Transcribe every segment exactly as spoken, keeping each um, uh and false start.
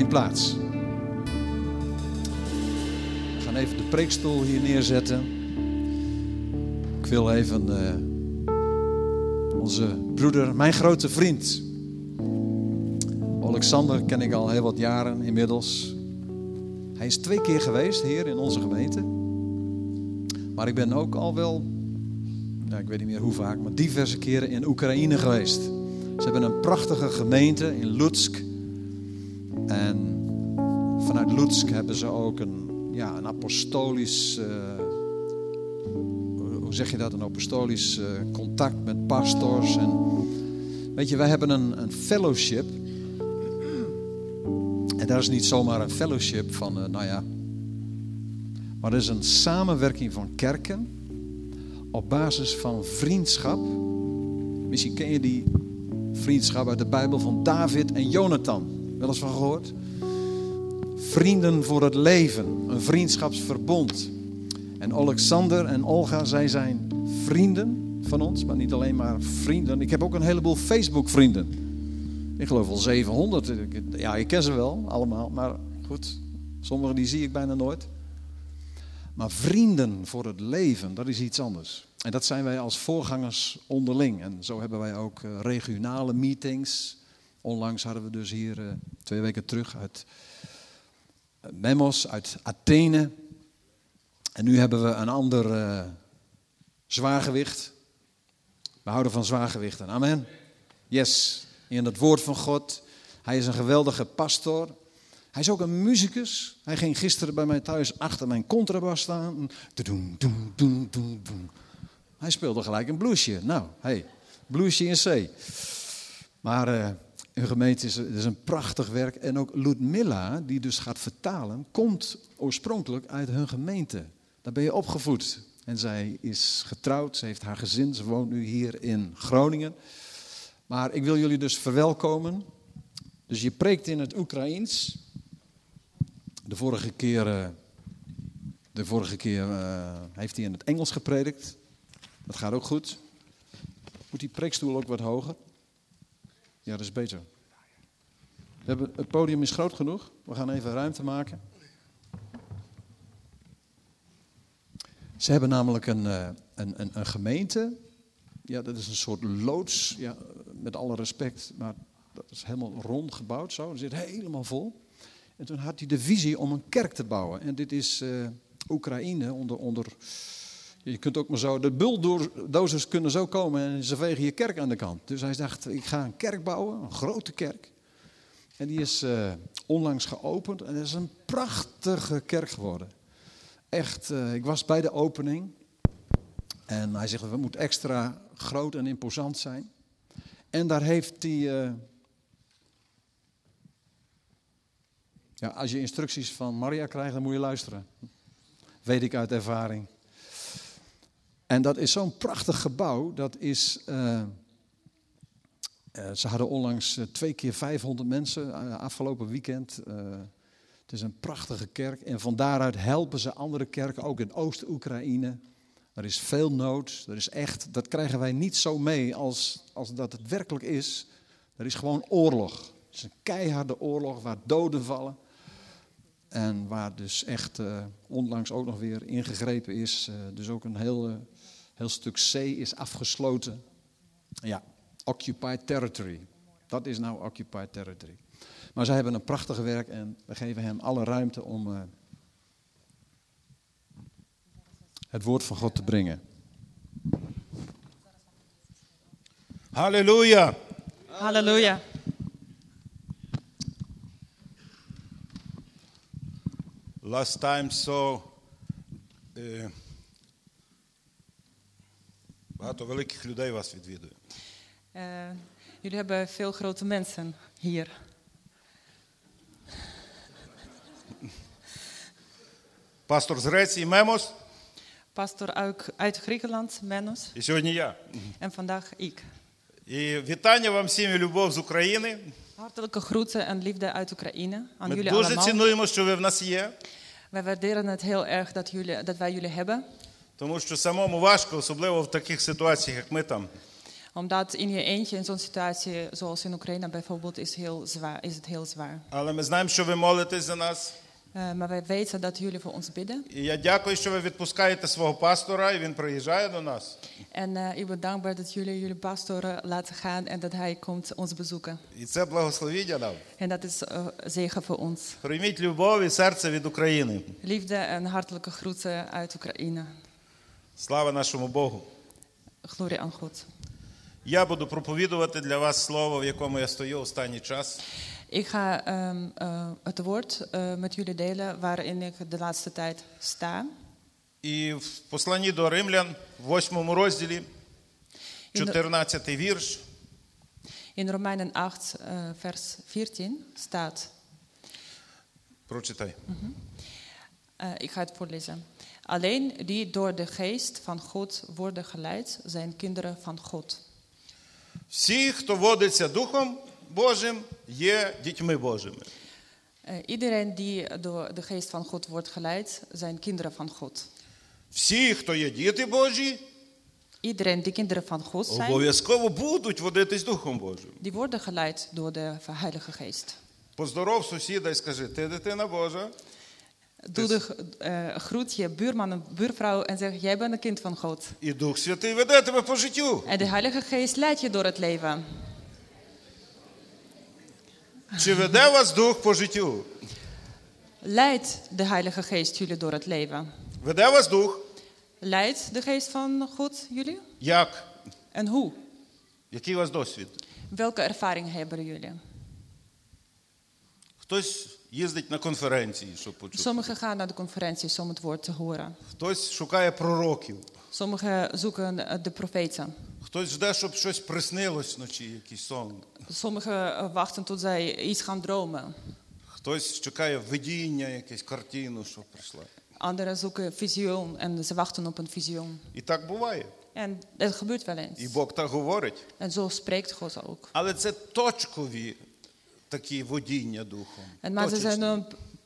plaats. We gaan even de preekstoel hier neerzetten. Ik wil even uh, onze broeder, mijn grote vriend, Alexander, ken ik al heel wat jaren inmiddels. Hij is twee keer geweest hier in onze gemeente. Maar ik ben ook al wel, ja, ik weet niet meer hoe vaak, maar diverse keren in Oekraïne geweest. Ze hebben een prachtige gemeente in Lutsk. En vanuit Lutsk hebben ze ook een, ja, een apostolisch, uh, hoe zeg je dat, een apostolisch uh, contact met pastors. En, weet je, wij hebben een, een fellowship. En dat is niet zomaar een fellowship van, uh, nou ja, maar dat is een samenwerking van kerken op basis van vriendschap. Misschien ken je die vriendschap uit de Bijbel van David en Jonathan. Wel eens van gehoord? Vrienden voor het leven, een vriendschapsverbond. En Alexander en Olga, zij zijn vrienden van ons, maar niet alleen maar vrienden. Ik heb ook een heleboel Facebook-vrienden. Ik geloof wel zevenhonderd. Ja, ik ken ze wel allemaal, maar goed, sommige die zie ik bijna nooit. Maar vrienden voor het leven, dat is iets anders. En dat zijn wij als voorgangers onderling. En zo hebben wij ook uh, regionale meetings. Onlangs hadden we dus hier uh, twee weken terug uit uh, Memos, uit Athene. En nu hebben we een ander uh, zwaargewicht. We houden van zwaargewichten. Amen. Yes, in het woord van God. Hij is een geweldige pastor. Hij is ook een muzikus. Hij ging gisteren bij mij thuis achter mijn contrabas staan. Hij speelde gelijk een bluesje. Nou, hey, bluesje in C. Maar uh, hun gemeente is, is een prachtig werk. En ook Ludmilla, die dus gaat vertalen, komt oorspronkelijk uit hun gemeente. Daar ben je opgevoed. En zij is getrouwd, ze heeft haar gezin, ze woont nu hier in Groningen. Maar ik wil jullie dus verwelkomen. Dus je preekt in het Oekraïens. De vorige keer, uh, de vorige keer uh, heeft hij in het Engels gepredikt. Dat gaat ook goed. Moet die preekstoel ook wat hoger? Ja, dat is beter. We hebben, het podium is groot genoeg. We gaan even ruimte maken. Ze hebben namelijk een, uh, een, een, een gemeente. Ja, dat is een soort loods. Ja, met alle respect, maar dat is helemaal rond gebouwd zo. Dat zit helemaal vol. En toen had hij de visie om een kerk te bouwen. En dit is uh, Oekraïne onder, onder... Je kunt ook maar zo... De bulldozers kunnen zo komen en ze vegen je kerk aan de kant. Dus hij dacht, ik ga een kerk bouwen, een grote kerk. En die is uh, onlangs geopend. En het is een prachtige kerk geworden. Echt, uh, ik was bij de opening. En hij zegt, we moeten extra groot en imposant zijn. En daar heeft hij... Uh, Ja, als je instructies van Maria krijgt, dan moet je luisteren. Weet ik uit ervaring. En dat is zo'n prachtig gebouw. Dat is, uh, uh, ze hadden onlangs uh, twee keer vijfhonderd mensen uh, afgelopen weekend. Uh, het is een prachtige kerk. En van daaruit helpen ze andere kerken, ook in Oost-Oekraïne. Er is veel nood. Er is echt, dat krijgen wij niet zo mee als, als dat het werkelijk is. Er is gewoon oorlog. Het is een keiharde oorlog waar doden vallen. En waar dus echt uh, onlangs ook nog weer ingegrepen is. Uh, dus ook een heel, uh, heel stuk zee is afgesloten. Ja, occupied territory. Dat is nou occupied territory. Maar zij hebben een prachtig werk en we geven hem alle ruimte om uh, het woord van God te brengen. Halleluja! Halleluja! Last time so е, багато великих людей вас відвідує. Uh, jullie hebben veel grote mensen hier. Пастор з Греції Мемос. Pastor uit, uit Griekenland, Menos. І сьогодні я. En vandaag ik. І вітання вам всім і любов з України. Hartelijke groeten en liefde uit Oekraïne aan Ми jullie дуже allemaal. цінуємо, що ви в нас є. Wij waarderen het heel erg dat, jullie, dat wij jullie hebben. Тому що самому важко, особливо в таких ситуаціях, як ми там. Omdat in je eentje in zo'n situatie, zoals in Oekraïne bijvoorbeeld, is, heel zwaar, is het heel zwaar. Але ми знаємо, що ви молитесь за нас. Uh, maar wij weten dat jullie voor ons bidden. І я дякую, що ви відпускаєте свого пастора, і він приїжджає до нас. En uh, ik ben dankbaar dat jullie jullie pastoren laten gaan en dat hij komt ons bezoeken. І це благословіння нам. En dat is uh, zegen voor ons. Прийміть любов і серце від України. Liefde en hartelijke groeten uit Oekraïne. Слава нашому Богу. Glorie aan God. Я буду проповідувати для вас слово, в якому я стою останній час. Ik ga um, uh, het woord uh, met jullie delen waarin ik de laatste tijd sta. І в посланні до Римлян, в восьмому розділі, чотирнадцятий вірш. In Romeinen acht, uh, vers veertien staat. Прочитай. Uh, ik ga het voorlezen. Alleen die door de geest van God worden geleid, zijn kinderen van God. Всі, хто водиться Духом Божим, є дітьми Божими. Uh, iedereen die door de geest van God wordt geleid, zijn kinderen van God. Всі, хто є діти Божі, Iedereen die kinderen van God zijn, обов'язково будуть водитись Духом Божим. die worden geleid door de Heilige Geest. Поздоров сусіда і скажи, ти дитина Божа. Doe de uh, groet je buurman en buurvrouw en zeg, jij bent een kind van God. І Дух Святий веде тебе по життю. En de Heilige Geest leidt je door het leven. Чи веде вас Дух по життю? Leidt de Heilige Geest jullie door het leven? Веде вас Дух? Leidt de Geest van God jullie? Як? En hoe? Який у вас досвід? Welke ervaring hebben jullie? Хтось їздить на конференції, щоб почути. Sommigen gaan naar de conferenties om het woord te horen. Хтось шукає пророків. Sommigen zoeken de profeten. Хтось жде, щоб щось приснилось вночі, якийсь сон. Sommigen wachten tot zij iets gaan dromen. Хтось чекає видіння, якесь картину, що прийшла. Anderen zoeken visioen en ze wachten op een visioen. І так буває. En dat gebeurt wel eens. І Бог так говорить. En zo spreekt God ook. Але це точкові такі водіння Духом. En maar ze zijn Точечні. een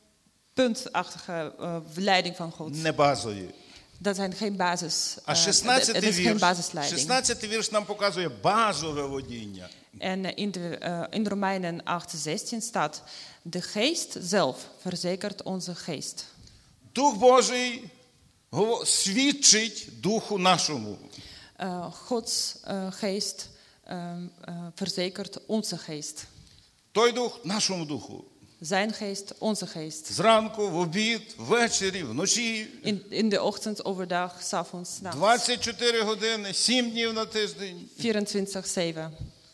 puntachtige uh, leiding van God. Не базові. Dat zijn geen basis. А Uh, het шістнадцятий is geen вірш, basisleiding. шістнадцятий вірш нам показує базове водіння. En in, de, uh, in Romeinen acht zestien staat: de geest zelf verzekert onze geest. Дух Божий гово- свідчить Духу нашому. Uh, Gods uh, geest um, uh, verzekert onze geest. Той Дух нашому Духу. Zijn geest, onze geest. Зранку, в обід, ввечері, вночі. In, in de ochtend, overdag, 's avonds, 's nachts. двадцять чотири години, сім днів на тиждень. vierentwintig zeven.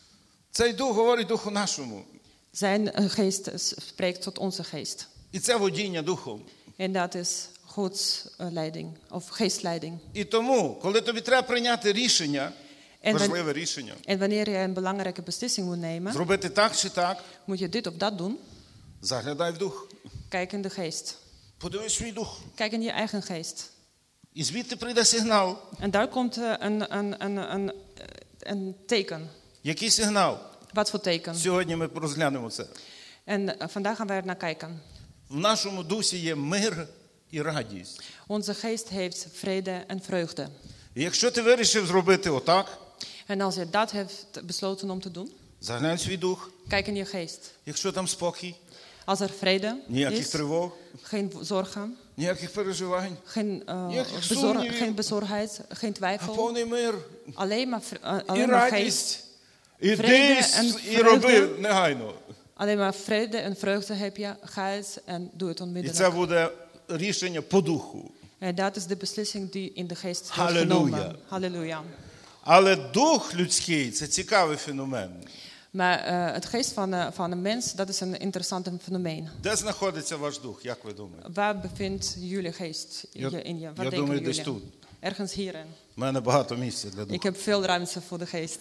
Цей Дух говорить Духу нашому. Zijn uh, geest spreekt tot onze geest. І це водіння Духом. En dat is Gods uh, leiding, of geestleiding. І тому, коли тобі треба прийняти рішення, En, важливе wan- рішення, en wanneer je een belangrijke beslissing moet nemen, зробити так чи так, moet je dit of dat doen. заглядай в Дух. Kijk in de geest. Подивись свій Дух. Kijk in je eigen geest. І звідти прийде сигнал. En daar komt uh, een, een, een, een, een teken. Який сигнал? Wat voor teken? Сьогодні ми розглянемо це. En uh, vandaag gaan wij er naar kijken. В нашому дусі є мир і радість. Onze geest heeft vrede en vreugde. І якщо ти вирішив зробити отак, En als je dat hebt besloten om te doen, заглянь в свій дух. kijk in je geest. Якщо там спокій, Als er vrede ніяких is, тривог, geen zorgen, ніяких переживань, geen, uh, Ніяких bezor- сумнівів. geen bezorgdheid, geen а twijfel. повний мир Alleen maar, vr- uh, і alleen maar geest. радість. Іди Vrede en і роби vreugde. негайно. Alleen maar vrede en vreugde heb je. Ga het en doe het І це onmiddellijk. буде рішення по духу. En dat is de beslissing die in de geest wordt Halleluja. genomen. Halleluja. Але дух людський – це цікавий феномен. Maar uh, het geest van, uh, van een mens, dat is een interessant fenomeen. Де знаходиться ваш дух, як ви думаєте? Waar bevindt jullie geest Ja, je in je? Waar ja, denken думаю, десь jullie? тут. Ergens hierin. У мене багато місця для Ik духу. heb veel ruimte voor de geest.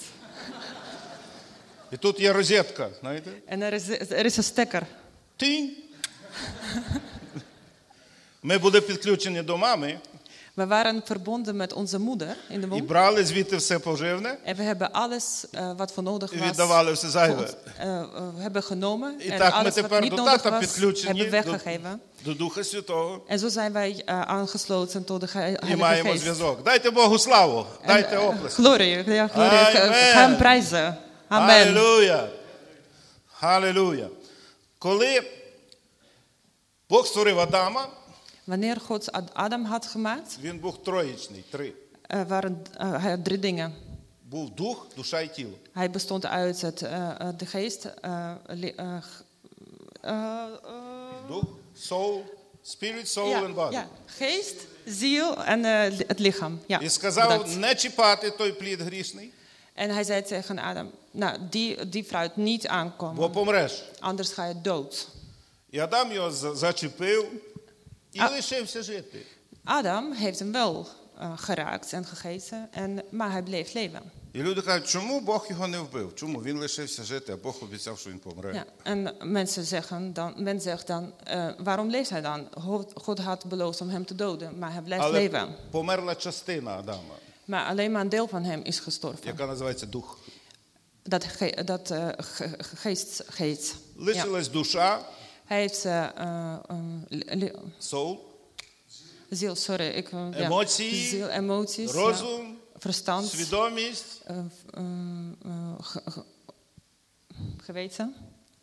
І тут є розетка, знаєте? En er is, er is een stekker. Тінь. Ми були підключені до мами. We We waren verbonden met onze moeder in de І womb. брали звідти все поживне En we hebben alles uh, wat voor nodig і was, віддавали все voor зайве. ons, uh, uh, we hebben genomen. І En так ми alles wat тепер niet до nodig тата was, підключені hebben we до, weggegeven. до Духа Святого En zo zijn wij uh, aangesloten tot de Ge- і Heilige маємо Geest. зв'язок. Дайте Богу славу, En, дайте uh, оплеск. glorie, ja, glorie. Ge- Amen. Ga hem prijzen. Amen. Халилуя! Халилуя! Коли Бог створив Адама, Wanneer God Ad- Adam had gemaakt, він був троїчний, три. uh, waren uh, hij had drie dingen. Був дух, душа і тіло. Hij bestond uit het, uh, uh, de geest, uh, li- uh, g- uh, uh, Дух, soul, spirit, soul ja, and body. ja, geest, ziel en uh, li- het lichaam. Ja, І сказав bedankt. не чіпати той плід грішний, En hij zei tegen Adam, nou, die, die fruit niet бо aankomen, помреш. anders ga je dood. І Адам його за- зачепив і А- лишився жити. Adam heeft hem wel uh, geraakt en gegeten, en, maar hij bleef leven. І люди кажуть, чому Бог його не вбив? Чому він лишився жити, а Бог обіцяв, що він помре? Ja, en mensen zeggen dan, men zegt dan, uh, waarom leeft hij dan? God, God had beloofd om hem te doden, maar hij blijft Але leven. померла частина Адама, Maar alleen maar een deel van hem is gestorven. яка називається дух. Dat, ge, dat uh, ge, geest heet. Ja. Лишилась душа, Hij heeft uh, uh, um, li- soul, ziel, sorry, ik uh, ja. Емоції, ziel, emoties, ja, розум, verstand, свідомість uh, uh, uh, ge- ge- geweten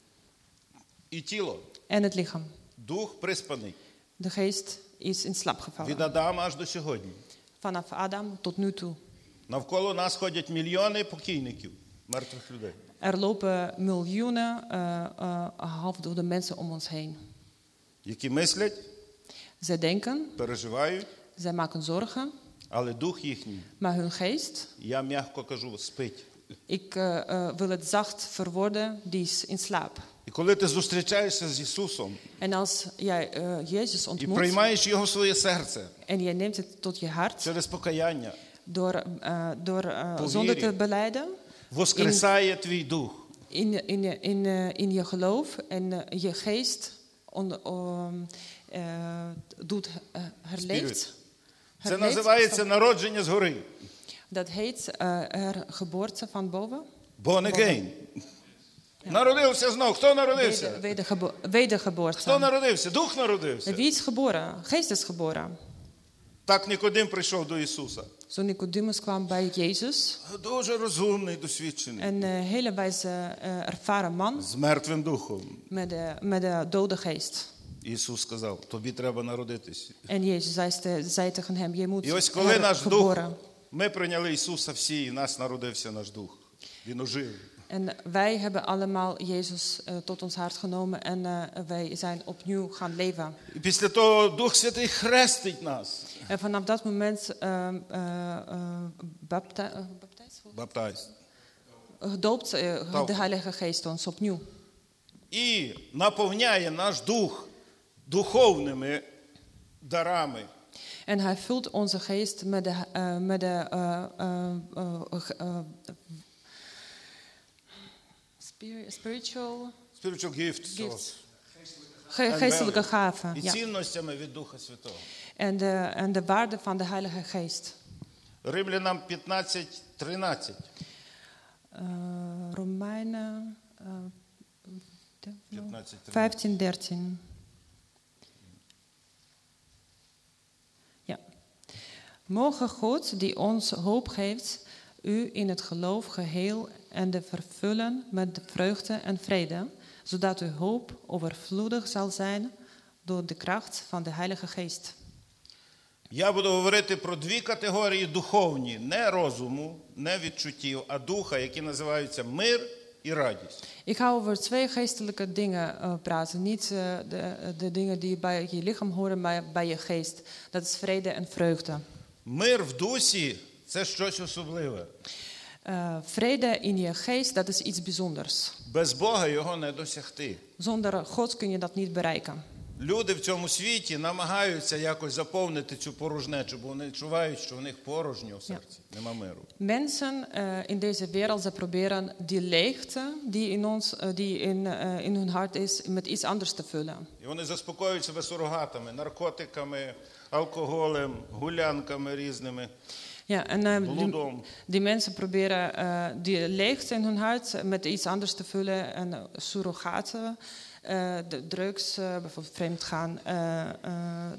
і тіло. en het lichaam. Дух приспаний. De geest is in slaap Від gevallen. Адама аж до сьогодні. Vanaf Adam tot nu toe. Навколо нас ходять мільйони покійників, мертвих людей. Er lopen miljoenen uh, uh, halfdode mensen om ons heen. Які мислять, Zij denken, переживають, zij maken zorgen, але дух їхній, maar hun geest, я м'яко кажу, спить. ik uh, uh, wil het zacht verwoorden, die is in slaap. І коли ти зустрічаєшся з Ісусом En als jij uh, Jezus і ontmoet приймаєш Його в своє серце en jij neemt het tot je hart через покаяння, door, uh, door uh, По zonde вірі. te beleiden, воскресає твій дух. in, in, in, in, uh, in je geloof en uh, je geest on, um, uh, doet uh, herleeft. Це herleeft. називається народження згори. Dat heet uh, hergeboorte van boven. Born again. Народився знов. Хто народився? Weder- wedergebo- Wedergeboorte. Хто народився? Дух народився. Wie is geboren? Geest is geboren. Так Нікодим прийшов до Ісуса. Zo Nicodemus kwam bij Jezus. Дуже розумний, досвідчений. Een uh, hele wijze, uh, ervaren man З мертвим духом. met de, met de dode geest. Ісус сказав, тобі треба народитись. En Jezus zei, ste- zei tegen hem, je moet І ось коли наш дух, hergeboren. ми прийняли Ісуса всі, і нас народився наш дух. Він ожив. En wij hebben allemaal Jezus uh, tot ons hart genomen en uh, wij zijn opnieuw gaan leven. І після того Дух Святий хрестить нас. En vanaf dat moment uh, uh, uh, bapti- uh, baptijs- Баптайз. gedoopt uh, Taufe. de Heilige Geest ons opnieuw. І наповняє наш дух духовними дарами. En hij vult onze geest met de, uh, met de uh, uh, uh, uh, spiri- spiritual Spiritual gifts. gifts. Ge- geestelijke gaven. І Ja. цінностями від Духа Святого. En, de, en de waarde van de Heilige Geest. Римлянам п'ятнадцять тринадцять. Uh, Romeinen uh, п'ятнадцять тринадцять. vijftien dertien. Ja. Mogen God, die ons hoop geeft, u in het geloof geheel en de vervullen met de vreugde en vrede, zodat uw hoop overvloedig zal zijn door de kracht van de Heilige Geest. Я буду говорити про дві категорії духовні, не розуму, не відчуттів, а духа, які називаються мир і радість. Ik ga over twee geestelijke dingen uh, praten. Niet uh, de, de dingen die bij je lichaam horen, maar bij je geest. Dat is vrede en vreugde. Мир в дусі – це щось особливе. Uh, vrede in je geest, dat is iets bijzonders. Без Бога його не досягти. Zonder God kun je dat niet bereiken. Люди в цьому світі намагаються якось заповнити цю порожнечу, бо вони відчувають, що в них порожньо в серці, нема миру. Mensen uh, in deze wereld, ze proberen die leegte die in ons, uh, die in, uh, in hun hart is, met iets anders te vullen. І вони заспокоюють себе сурогатами, наркотиками, алкоголем, гулянками різними, Ja, en uh, die, блудом. die mensen proberen uh, die leegte in hun hart met iets anders te vullen. En uh, surrogaten, uh, de drugs, uh, bijvoorbeeld vreemdgaan, uh, uh,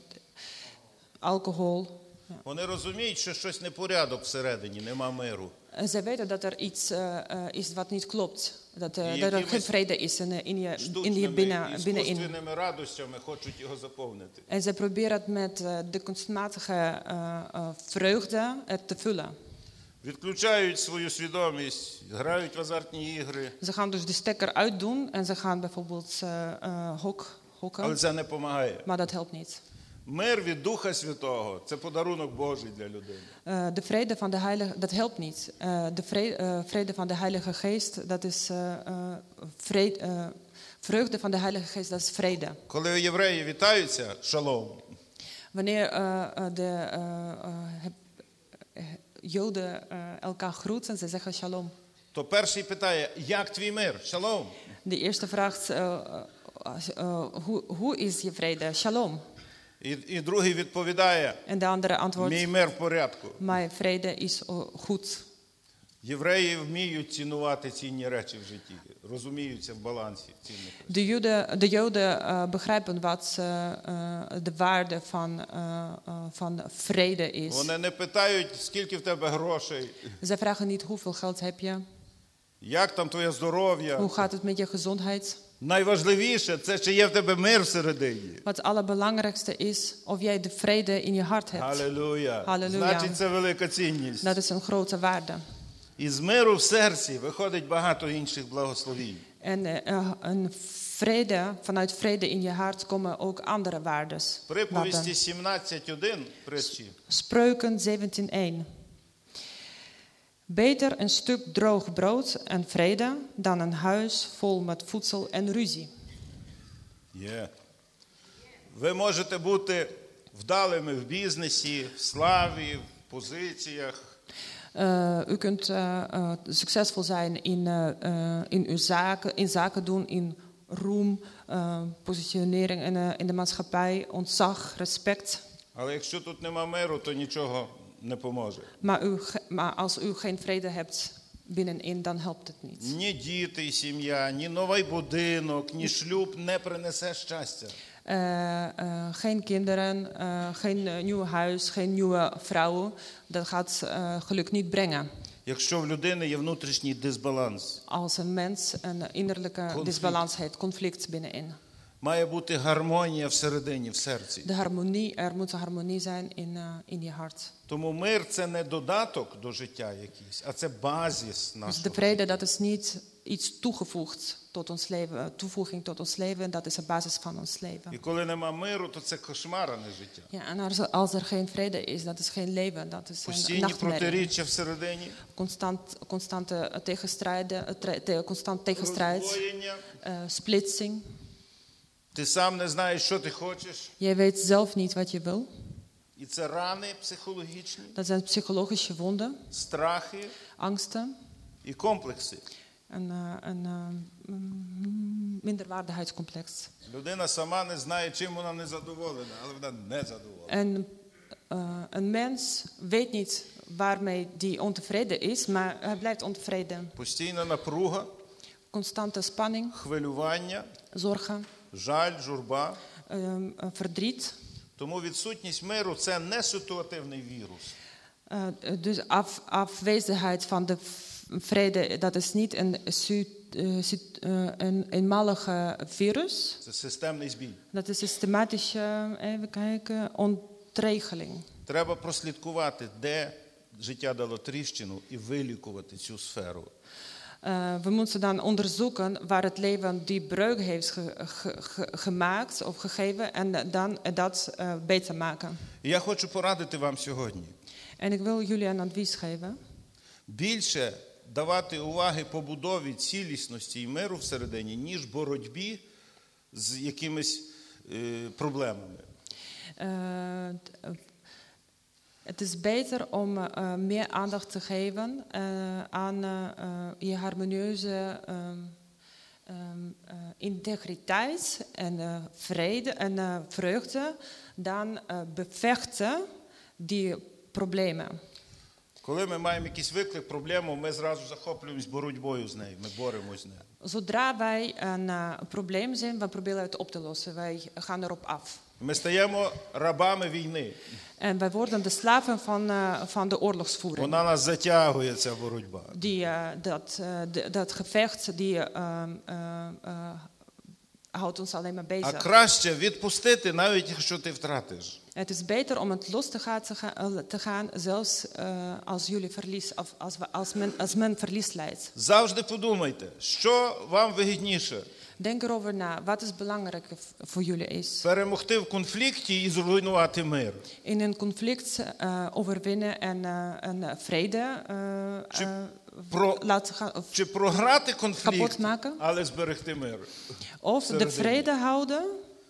alcohol. Ja. Вони розуміють, що щось непорядок всередині, нема миру. En zij weten dat er iets uh, uh, is wat niet klopt. Dat, uh, Die dat er якимись geen vrede is in, in je, in je Штучними, binnen, binnenin. іскусственними радостями хочуть його заповнити. En zij proberen het met uh, de kunstmatige uh, uh, vreugde uh, te vullen. Відключають свою свідомість, грають в азартні ігри, Ze gaan dus de stekker uitdoen en ze gaan bijvoorbeeld uh, uh, hok, hokken. але це не допомагає. Maar dat helpt niet. Мир від Духа Святого – це подарунок Божий для людини. Uh, de vrede van de Heilige, dat helpt niet. Uh, de vrede, uh, vrede van de Heilige Geest, dat is uh, uh, vrede, uh, vreugde van de Heilige Geest, dat is vrede. Коли євреї вітаються, шалом, Wanneer uh, uh, de uh, uh, heb- uh, Joden uh, elkaar groeten, ze zeggen shalom. то перший питає, як твій мир? Шалом. De eerste vraagt, uh, uh, uh, hoe, hoe is je vrede? Shalom. І, і другий відповідає, En de andere antwoordt, мій мир в порядку. mijn vrede is uh, goed. Євреї вміють цінувати цінні речі в житті, розуміються в балансі цінних речей. De Joden, de Joden uh, begrijpen wat uh, uh, de waarde van, uh, uh, van vrede is. Вони не питають, скільки в тебе грошей, Zij vragen niet hoeveel geld heb je, як там твоє здоров'я. hoe gaat het met je gezondheid. Найважливіше – це чи є в тебе мир всередині. Wat het allerbelangrijkste is, of jij de vrede in je hart hebt. Halleluja. Halleluja. Значить, це велика цінність. Dat is een grote waarde. І з миру в серці виходить багато інших благословінь. En uh, een vrede, vanuit vrede in je hart komen ook andere waardes. Приповісті сімнадцять один притчі. Spreuken zeventien één. Beter een stuk droog brood en vrede dan een huis vol met voedsel en ruzie. Є. Ви можете бути вдалими в бізнесі, в славі, в позиціях. Uh, u kunt uh, uh, succesvol zijn in, uh, uh, in uw zaken, in zaken doen, in roem, uh, positionering in, uh, in de maatschappij, ontzag, respect. Але якщо тут нема миру, то нічого не поможе. Maar, u, ge- maar als u geen vrede hebt binnenin, dan helpt het niet. Ні діти і сім'я, ні новий будинок, ні шлюб не принесе щастя. Uh, uh, geen kinderen, uh, geen uh, nieuw huis, geen nieuwe vrouw. Dat gaat uh, geluk niet brengen. Якщо в людини є внутрішній дисбаланс, Als een mens een innerlijke Conflict. disbalans heeft, conflict binnenin. має бути гармонія всередині, в серці. De harmonie, er moet harmonie zijn in, uh, in je hart. Тому мир – це не додаток до життя якийсь, а це базис Dus de нашого. vrede, dat is niet iets toegevoegd tot ons leven, toevoeging tot ons leven. Dat is de basis van ons leven. І коли нема миру, то це кошмар, а не життя. Ja, en als, als er geen vrede is, dat is geen leven, dat is een Постійні nachtmerrie. протиріччя всередині, Constant, constante tegenstrijden, tre- te- constant tegenstrijd, роздвоєння. uh, splitsing. Ти сам не знаєш, що ти хочеш. Jij weet zelf niet wat je wil. І це рани психологічні, Dat zijn psychologische wonden, страхи angsten і комплекси. en uh, een uh, mm, minderwaardigheidscomplex. Людина сама не знає, чим вона не задоволена, але вона не задоволена. En uh, een mens weet niet waarmee die ontevreden is, maar hij blijft ontevreden. Постійна напруга, Constante spanning, хвилювання, zorgen, жаль, журба. um, uh, verdriet. Тому відсутність миру – це не ситуативний вірус. Uh, dus af, afwezigheid van de v- vrede, dat is niet een, su- uh, sit- uh, een eenmalige virus. Це системний збій. Dat is systematische, even kijken, ontregeling. Треба прослідкувати, де життя дало тріщину і вилікувати цю сферу. Uh, we moeten dan onderzoeken waar het leven die breuk heeft ge- ge- ge- gemaakt of gegeven en dan dat uh, beter maken. І я хочу порадити вам сьогодні. En ik wil jullie een advies geven. Більше давати уваги побудові цілісності і миру всередині, ніж боротьбі з якимись е, проблемами. Uh, het is beter om uh, meer aandacht te geven uh, aan uh, uh, je harmonieuze um, um, uh, integriteit en uh, vrede en uh, vreugde dan uh, bevechten die problemen. Коли ми маємо якийсь виклик, проблему, ми зразу захоплюємось боротьбою з нею, ми боремось з нею. Zodra wij een uh, probleem zien, we proberen het op te lossen. Wij gaan erop af. Ми стаємо рабами війни. En wij worden de slaven van, uh, van de oorlogsvoering. Вона нас затягує, ця боротьба. Die, uh, dat, uh, de, dat gevecht die, uh, uh, uh, houdt ons alleen maar А bezig. краще відпустити, навіть якщо ти втратиш. Het is beter om het los te gaan, te gaan, te gaan zelfs uh, als, jullie verlies, of als, we, als, men, als men verlies leidt. Завжди подумайте, що вам вигідніше. Denk erover na, wat is belangrijk voor jullie is. Перемогти в конфлікті і зруйнувати мир. In een conflict uh, overwinnen en uh, een vrede uh, uh, Про, laten gaan, of чи програти kapot конфлікт, maken. але зберегти мир. Of de Всередині. vrede houden,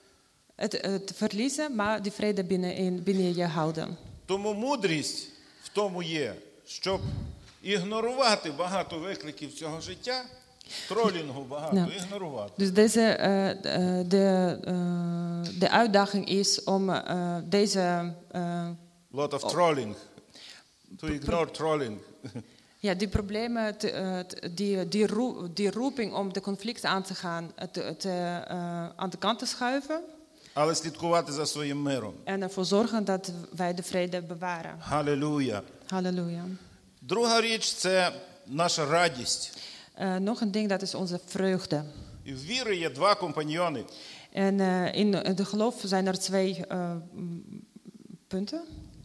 het, het verliezen, maar die vrede binnen, binnen je houden. Тому мудрість в тому є, щоб ігнорувати багато викликів цього життя, тролінгу багато, Ja. ігнорувати. Dus deze, uh, de, uh, de uitdaging is om uh, deze, uh, Lot of trolling. To ignore trolling. ja, die problemen, te, uh, te- die, die, roe- die roeping om de conflicten aan te gaan, uh, te, te, uh, aan de kant te schuiven. Але слідкувати за своїм миром. En ervoor zorgen dat wij de vrede bewaren. Halleluja. Halleluja. Друга річ – це наша радість. Uh, nog een ding, dat is onze vreugde. І в віри є два компаньйони. En uh, in de geloof zijn er twee uh, m, punten.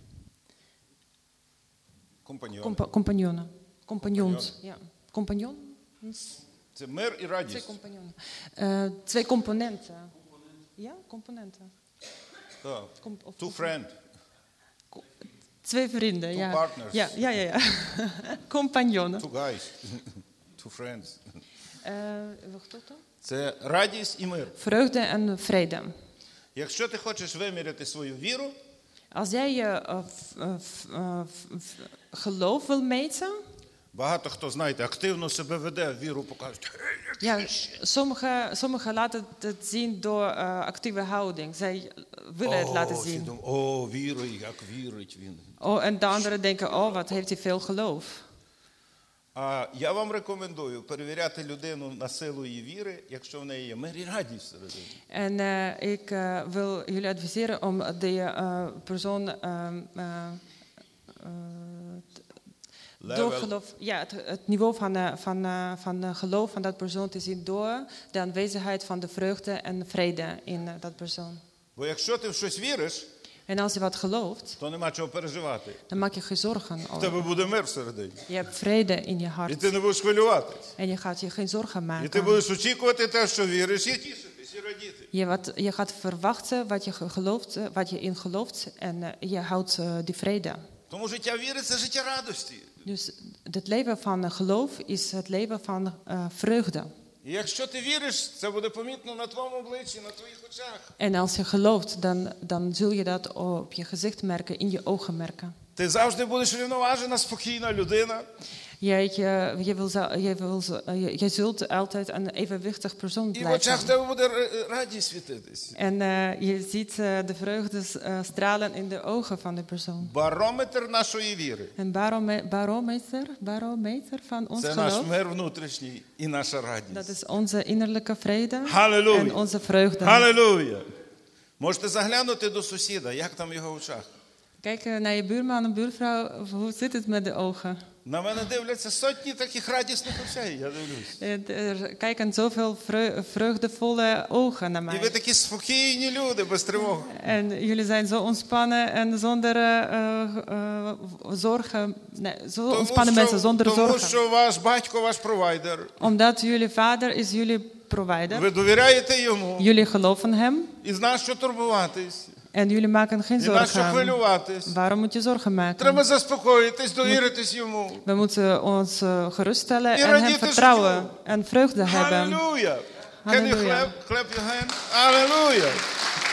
Компаньйони. Compa- compagnonnen. Compagnons. Ja. Compagnon? Це мир і Twee радість. compagnonnen. Uh, twee componenten. Ja, componenten. Так. Com- of- Two friend. Twee vrienden, Two ja. partners. Ja, ja, ja. ja. Compagnonnen. Two guys. Two friends. Uh, wacht tot dan. Це радість і мир. Vreugde en vrede. Якщо ти хочеш виміряти свою віру, Als jij je uh, f- uh, f- uh, f- f- geloof wil meten. багато хто, знаєте, активно себе веде, віру показують. Ja, sommigen sommige laten het zien door uh, actieve houding. Zij willen het laten О, всі zien. думають, о, вірує, як вірить він. Oh, en de anderen denken, oh, wat heeft hij veel geloof. А я вам рекомендую перевіряти людину на силу її віри, якщо в неї є мир і радість всередині. En uh, ik uh, wil jullie adviseren om de uh, persoon uh, uh, uh, door geloof, ja, het, het niveau van, uh, van, uh, van uh, geloof van dat persoon te zien door de aanwezigheid van de vreugde en vrede in uh, dat persoon. Бо якщо ти в щось віриш, En als je wat gelooft, то нема чого переживати. dan maak je geen zorgen В over. тебе буде мир всередині. Je hebt vrede in je І hart. ти не будеш хвилюватись. En je gaat je geen zorgen І ти maken. будеш очікувати те, що віриш, і тішитись, і радіти. Je, wat, je gaat verwachten wat je, ge- gelooft, uh, wat je in gelooft en uh, je houdt uh, die vrede. Тому життя віри – це життя радості. Dus het leven van uh, geloof is het leven van uh, vreugde. І якщо ти віриш, це буде помітно на твоєму обличчі, на твоїх очах. En als je gelooft, dan, dan zul je dat op je gezicht merken, in je ogen merken. Ти завжди будеш рівноважена, спокійна людина. Jij, je, je, wil, za- je, wil, je, je zult altijd een evenwichtig persoon І в очах в blijven. тебе буде р- радість світитись. En uh, je ziet uh, de vreugde uh, stralen in de ogen van de persoon. Барометр нашої віри Een barome- barometer, barometer van ons це наш geloof, мир внутрішній і наша dat радість. is onze innerlijke vrede en Halleluja! onze vreugde. Halleluja! Можете заглянути до сусіда, як там в його очах. Kijk uh, naar je buurman en buurvrouw, hoe zit het met de ogen? На мене дивляться сотні таких радісних очей, я дивлюсь. Uh, Er kijken zoveel vreu- vreugdevolle ogen naar І mij. ви такі спокійні люди, без тривоги. En jullie zijn zo ontspannen en zonder uh, uh, zorgen. Nee, zo ontspannen mensen zonder тому zorgen. що ваш батько, ваш провайдер. Omdat jullie vader is jullie provider. Ви довіряєте йому. Jullie geloven hem. І знаєш, що турбуватись. En jullie maken geen І на що zorgen. хвилюватись. Waarom moet je zorgen maken? Треба заспокоїтись, довіритись йому. We moeten ons uh, geruststellen І en hem радіти vertrouwen життю. en vreugde hebben. Halleluja! Can you Halleluja. clap, clap your hand? Halleluja!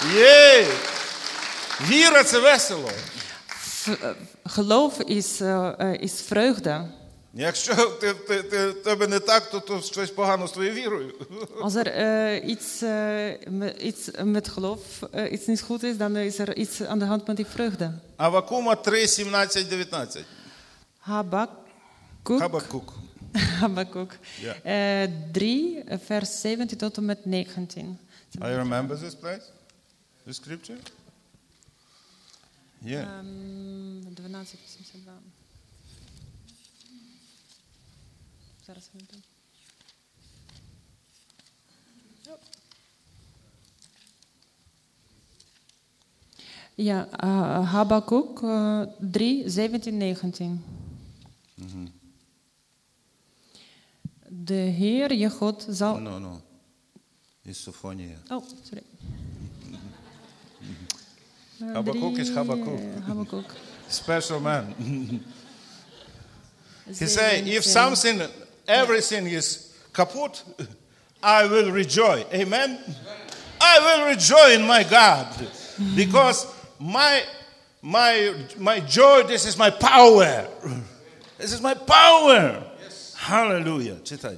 Є! Віра – це весело. V- eh, Geloof is, eh, eh, is vreugde. Якщо ти, ти, ти, тебе не так, то, то щось погано з твоєю вірою. Als er eh, iets, eh, me- iets met geloof eh, iets niet goed is, dan is er iets aan de hand met die vreugde. Авакума три, сімнадцять, дев'ятнадцять. Habakkuk, Хабакук. Habakkuk Ja. eh, drie, eh, vers zeventien tot en met negentien. I remember this place? The scripture? Yeah. Ем, дванадцять вісімдесят два. Зараз знайду. Ja, uh, Habakkuk uh, drie, zeventien, negentien. De Heer, je God, zal... No, no. Is Sophonië. Oh, sorry. Uh, Habakkuk is drie, Habakkuk. uh, Habakkuk. Special man. He say, Zeventien. if something, everything is kaput, I will rejoice. Amen? I will rejoice in my God. Because my, my, my joy, this is my power. This is my power. Hallelujah. Читай.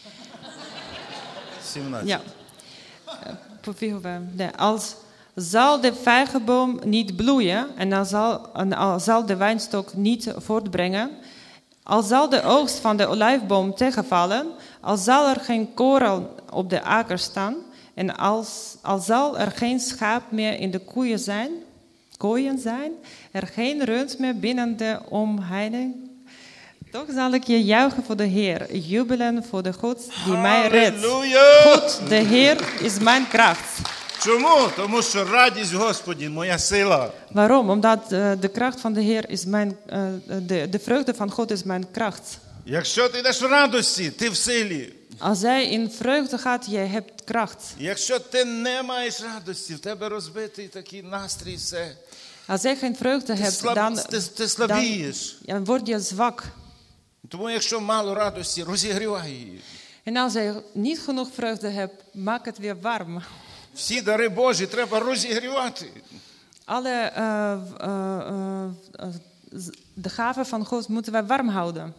сімнадцять. Ja. Uh, Повіхове. Nee, als zal de vijgenboom niet bloeien en al zal, en al zal de wijnstok niet voortbrengen, al zal de oogst van de olijfboom tegenvallen, al zal er geen koren op de akker staan en als, al zal er geen schaap meer in de koeien zijn, kooien zijn, er geen rund meer binnen de omheining. Toch zal ik je juichen voor de Heer, jubelen voor de God die mij redt. Halleluja! God, de Heer, is mijn kracht. Чому? Тому що радість в Господі – моя сила. Waarom? Omdat uh, de kracht van de Heer is mijn, uh, de, de vreugde van God is mijn kracht. Якщо ти йдеш в радості, ти в силі. Als jij in vreugde gaat, je hebt kracht. Якщо ти не маєш радості, в тебе розбитий такий настрій, все. Als jij geen vreugde Ти, hebt, слаб... dan, ти, ти dan слабієш. ja, word je zwak. Тому якщо мало радості, розігрівай її. En als je niet genoeg vreugde hebt, maak het weer warm. Всі дари Божі треба розігрівати. Alle uh, uh, uh, uh, de gaven van God moeten wij warm houden.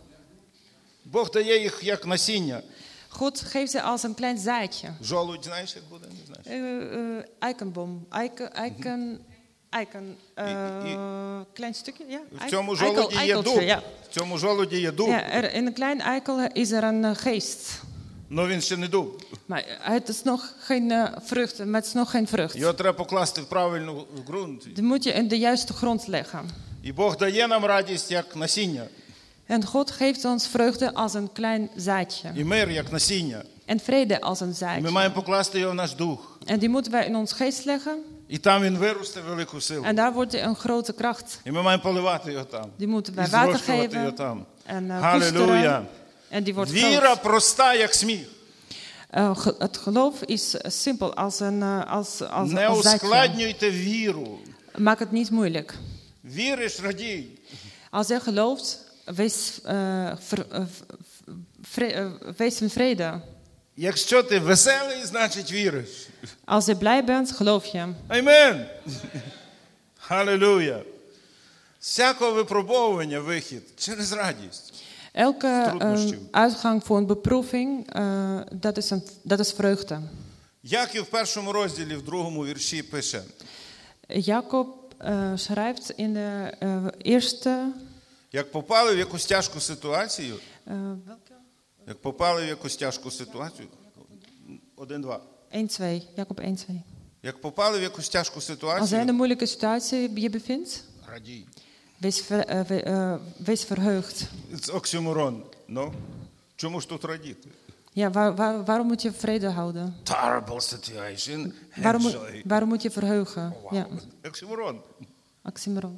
Бог дає їх як насіння. God geeft ze als een klein zaadje. Жолудь, знаєш, як буде? Не знаєш. Uh, uh, eikenboom. Eiken, eiken, eiken. Uh, klein stukje, ja. В цьому Eikel- жолуді є eikeltje, дух. ja. В цьому жолуді є дух. Ja, er, in een klein eikel is er een uh, geest. Але він ще не дух. Maar het is nog geen uh, vrucht, maar het is nog geen vrucht. Його треба покласти в правильну ґрунт. Die moet je in de juiste grond leggen. І Бог дає нам радість як насіння. En God geeft ons vreugde als een klein zaadje. І мир як насіння. En vrede als een І ми zaadje. маємо покласти його в наш дух. En die moeten wij in ons geest leggen. І там він виросте велику силу. En daar wordt hij een grote kracht. І ми маємо поливати його там. Die moeten І wij water зрощувати його geven. там. En uh, Halleluja. koesteren. En die wordt Віра groot. проста, як сміх. Uh, ge- het geloof is uh, simpel als een uh, als, als, Не als zaadje. ускладнюйте віру. Maak het niet moeilijk. Віриш, радій. Als jij gelooft, wees, uh, ver, uh, vre, uh, wees in vrede. Якщо ти веселий, значить віриш. Als je blij bent, geloof je. Амен. Халилуя. Всякого випробовування вихід через радість. Elke Trudnostje. uh, uitgang voor een beproeving, uh, dat, is een, dat is vreugde. Яків в першому розділі, в другому вірші пише. Jacob uh, schrijft in de uh, eerste... Як попали в якусь тяжку ситуацію, Uh, welke? як попали в якусь тяжку ситуацію, один-два. één twee, Jacob één twee. Як попали в якусь тяжку Als jij in ситуацію, een moeilijke situatie je bevindt, радій. wees, ver, uh, we- uh, wees verheugd. Це оксюморон. Ну, чому ж тут радіти? Ja, waar, waar, waarom moet je vrede houden? Terrible situation, Waarom, moet- enjoy. waarom moet je verheugen? Ja, Оксюморон. oxymoron.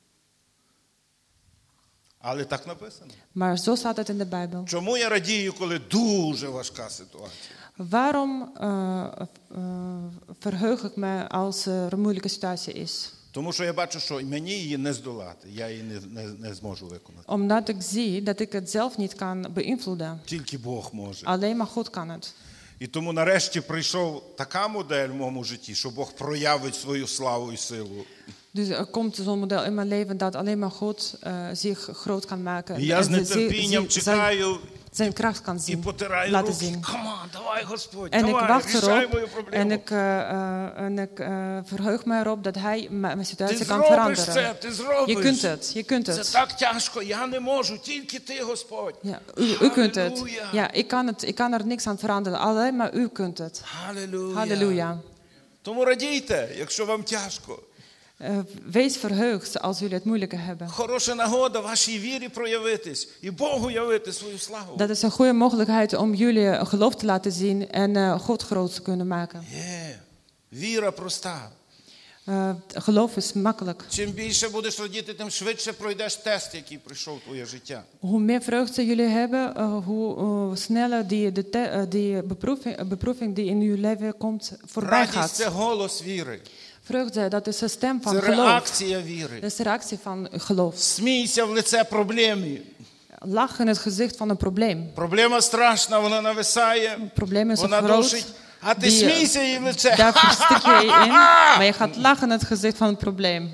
Але так написано. Maar zo staat het in de Bijbel. Чому я радію, коли дуже важка ситуація? Waarom uh, uh, verheug ik me als er een moeilijke situatie is? Тому що я бачу, що мені її не здолати, я її не, не, не зможу виконати. Omdat ik zie dat ik het zelf niet kan beïnvloeden. Тільки Бог може. Alleen maar God kan het. І тому нарешті прийшов така модель в моєму житті, що Бог проявить свою славу і силу. Dus er komt zo'n model in mijn leven dat alleen maar God uh, zich groot kan maken. І я з En ze- нетерпінням ze- zijn, чекаю zijn kracht kan і zien, потираю laten руки. zien. Come on, давай, Господь, En ik давай, wacht рішай erop мою en проблему. ik, uh, uh, en ik uh, verheug me erop dat hij m- mijn Ти situatie kan зробиш це, veranderen. ти Je зробиш. kunt het, je kunt Це het. так тяжко, я не можу, тільки ти, Господь. Ja, u, u kunt het. Halleluja. Ja, ik kan het. Ik kan er niks aan veranderen. Alleen maar u kunt het. Halleluja. Halleluja. Тому радійте, якщо вам тяжко. Uh, wees verheugd als jullie het moeilijker hebben. Хороша нагода вашій вірі проявитись і Богу явити свою славу. Dat is een goede mogelijkheid om jullie een geloof te laten zien en uh, God groot te kunnen maken. Є. Віра проста. Uh, geloof is makkelijk. Чим більше будеш радіти, тим швидше пройдеш тест, який прийшов в твоє життя. Hoe meer vreugde jullie hebben, uh, hoe uh, sneller die, de te, uh, die beproeving, uh, beproeving die in uw leven komt voorbij Радість – це gaat. голос віри. Vreugde, dat is een stem van Це geloof. реакція віри. Dat is de reactie van geloof. Смійся в лице проблемі. Lach in het gezicht van een probleem. Проблема страшна, вона нависає, Het probleem is zo вона groot. душить. А ти Die, смійся їй в лице. daar verstik je je in, maar je gaat lachen in het gezicht van het probleem.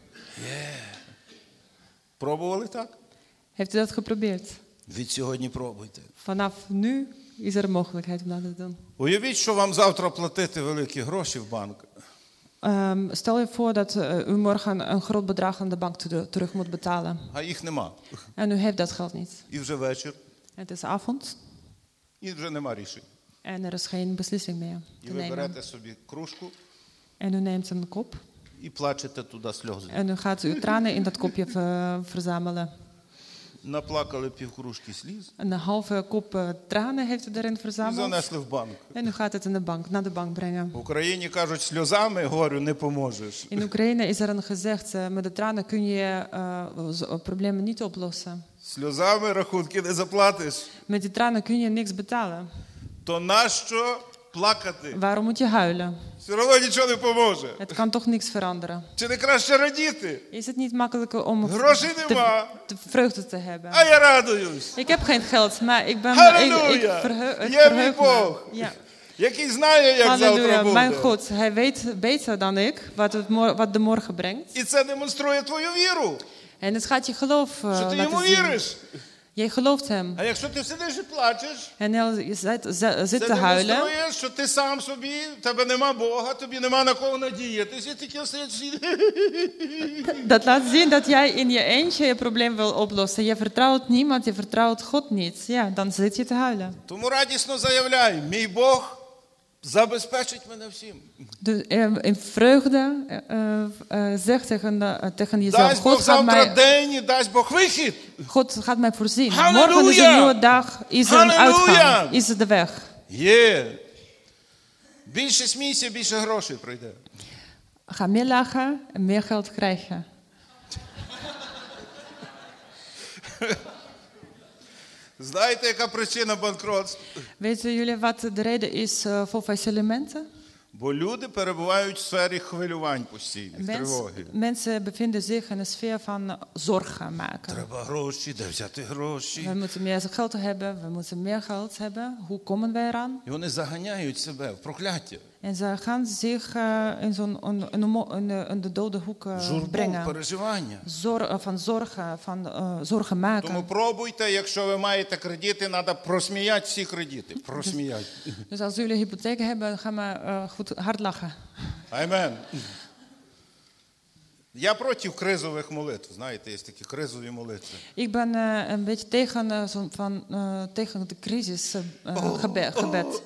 Пробували так? Heeft u dat geprobeerd? Від сьогодні пробуйте. Vanaf nu is er een mogelijkheid om dat te doen. Уявіть, що вам завтра платити великі гроші в банк. Um, stel je voor dat uh, u morgen een groot bedrag aan de bank te- terug moet betalen. А їх нема. En u heeft dat geld niet. І вже вечір, Het is avond і вже нема рішень. en er is geen beslissing meer І te ви nemen. берете собі кружку En u neemt een kop і плачете туди сльози. en u gaat uw tranen in dat kopje ver- verzamelen. Наплакали півкружки сліз Een halve kop uh, tranen heeft u erin і verzameld. занесли в банк. En u gaat het in de bank, naar de bank brengen. В Україні кажуть, сльозами горю не поможеш. In Oekraïne is er een gezegd, uh, met de tranen kun je uh, z- problemen niet oplossen. Сльозами рахунки не заплатиш. Met die tranen kun je niks betalen. То нащо плакати? Waarom moet je huilen? Все одно нічого не поможе. Het kan toch niks veranderen. Чи не краще радіти? Is het niet makkelijker om Грошей te, нема, te vreugde te hebben? а я радуюсь. Ik heb geen geld, maar ik ben ik, ik Halleluja! verheu- ik Є мій verheug me. Бог, Ja. який знає, як завтра Halleluja, mijn буде. God, hij weet beter dan ik wat, het mor- wat de morgen brengt. І це демонструє твою віру, En het gaat je geloof uh, що ти йому laten zien. віриш. Jij gelooft hem. А якщо ти сидиш і плачеш, En hij zit, zit це te huilen. демонструє, що ти сам собі, в тебе нема Бога, тобі нема на кого надіятися. І таке сидиш. Dat laat zien dat jij in je eentje je probleem wil oplossen. Je vertrouwt niemand, je vertrouwt God niet. Ja, dan zit je te huilen. Тому радісно заявляй, мій Бог забезпечить мене всім. Dus uh, in vreugde uh, uh, zeg tegen, uh, tegen jezelf, Дасть Бог God gaat, завтра mij, день і дасть Бог вихід. God gaat mij voorzien. Halleluja! Morgen is een nieuwe dag, is er een Halleluja! uitgang, is er de weg. Є. Більше смійся, більше грошей прийде. Ga meer lachen en meer geld krijg je. Знаєте, яка причина банкротства? Weten jullie wat de reden is uh, voor faillissementen? Бо люди перебувають в сфері хвилювань постійних, Mens, тривоги. mensen bevinden zich in een sfeer van uh, zorgen maken. Треба гроші, де взяти гроші. We moeten meer geld hebben, we moeten meer geld hebben. Hoe komen wij eraan? І вони заганяють себе в прокляття. En ze gaan zich uh, in, zo'n, in, in, de mo- in, de, in de dode hoek uh, Журбу, brengen. переживання. Zor, uh, van zorgen, van uh, zorgen Тому maken. пробуйте, якщо ви маєте кредити, треба просміяти всі кредити. Просміяти. Dus als jullie hypotheek hebben, gaan we uh, goed hard lachen. Амен. Я проти кризових молитв. Знаєте, є такі кризові молитви. Ik ben uh, een beetje tegen, uh, zo van, uh, tegen de crisis uh, uh, gebe- gebed.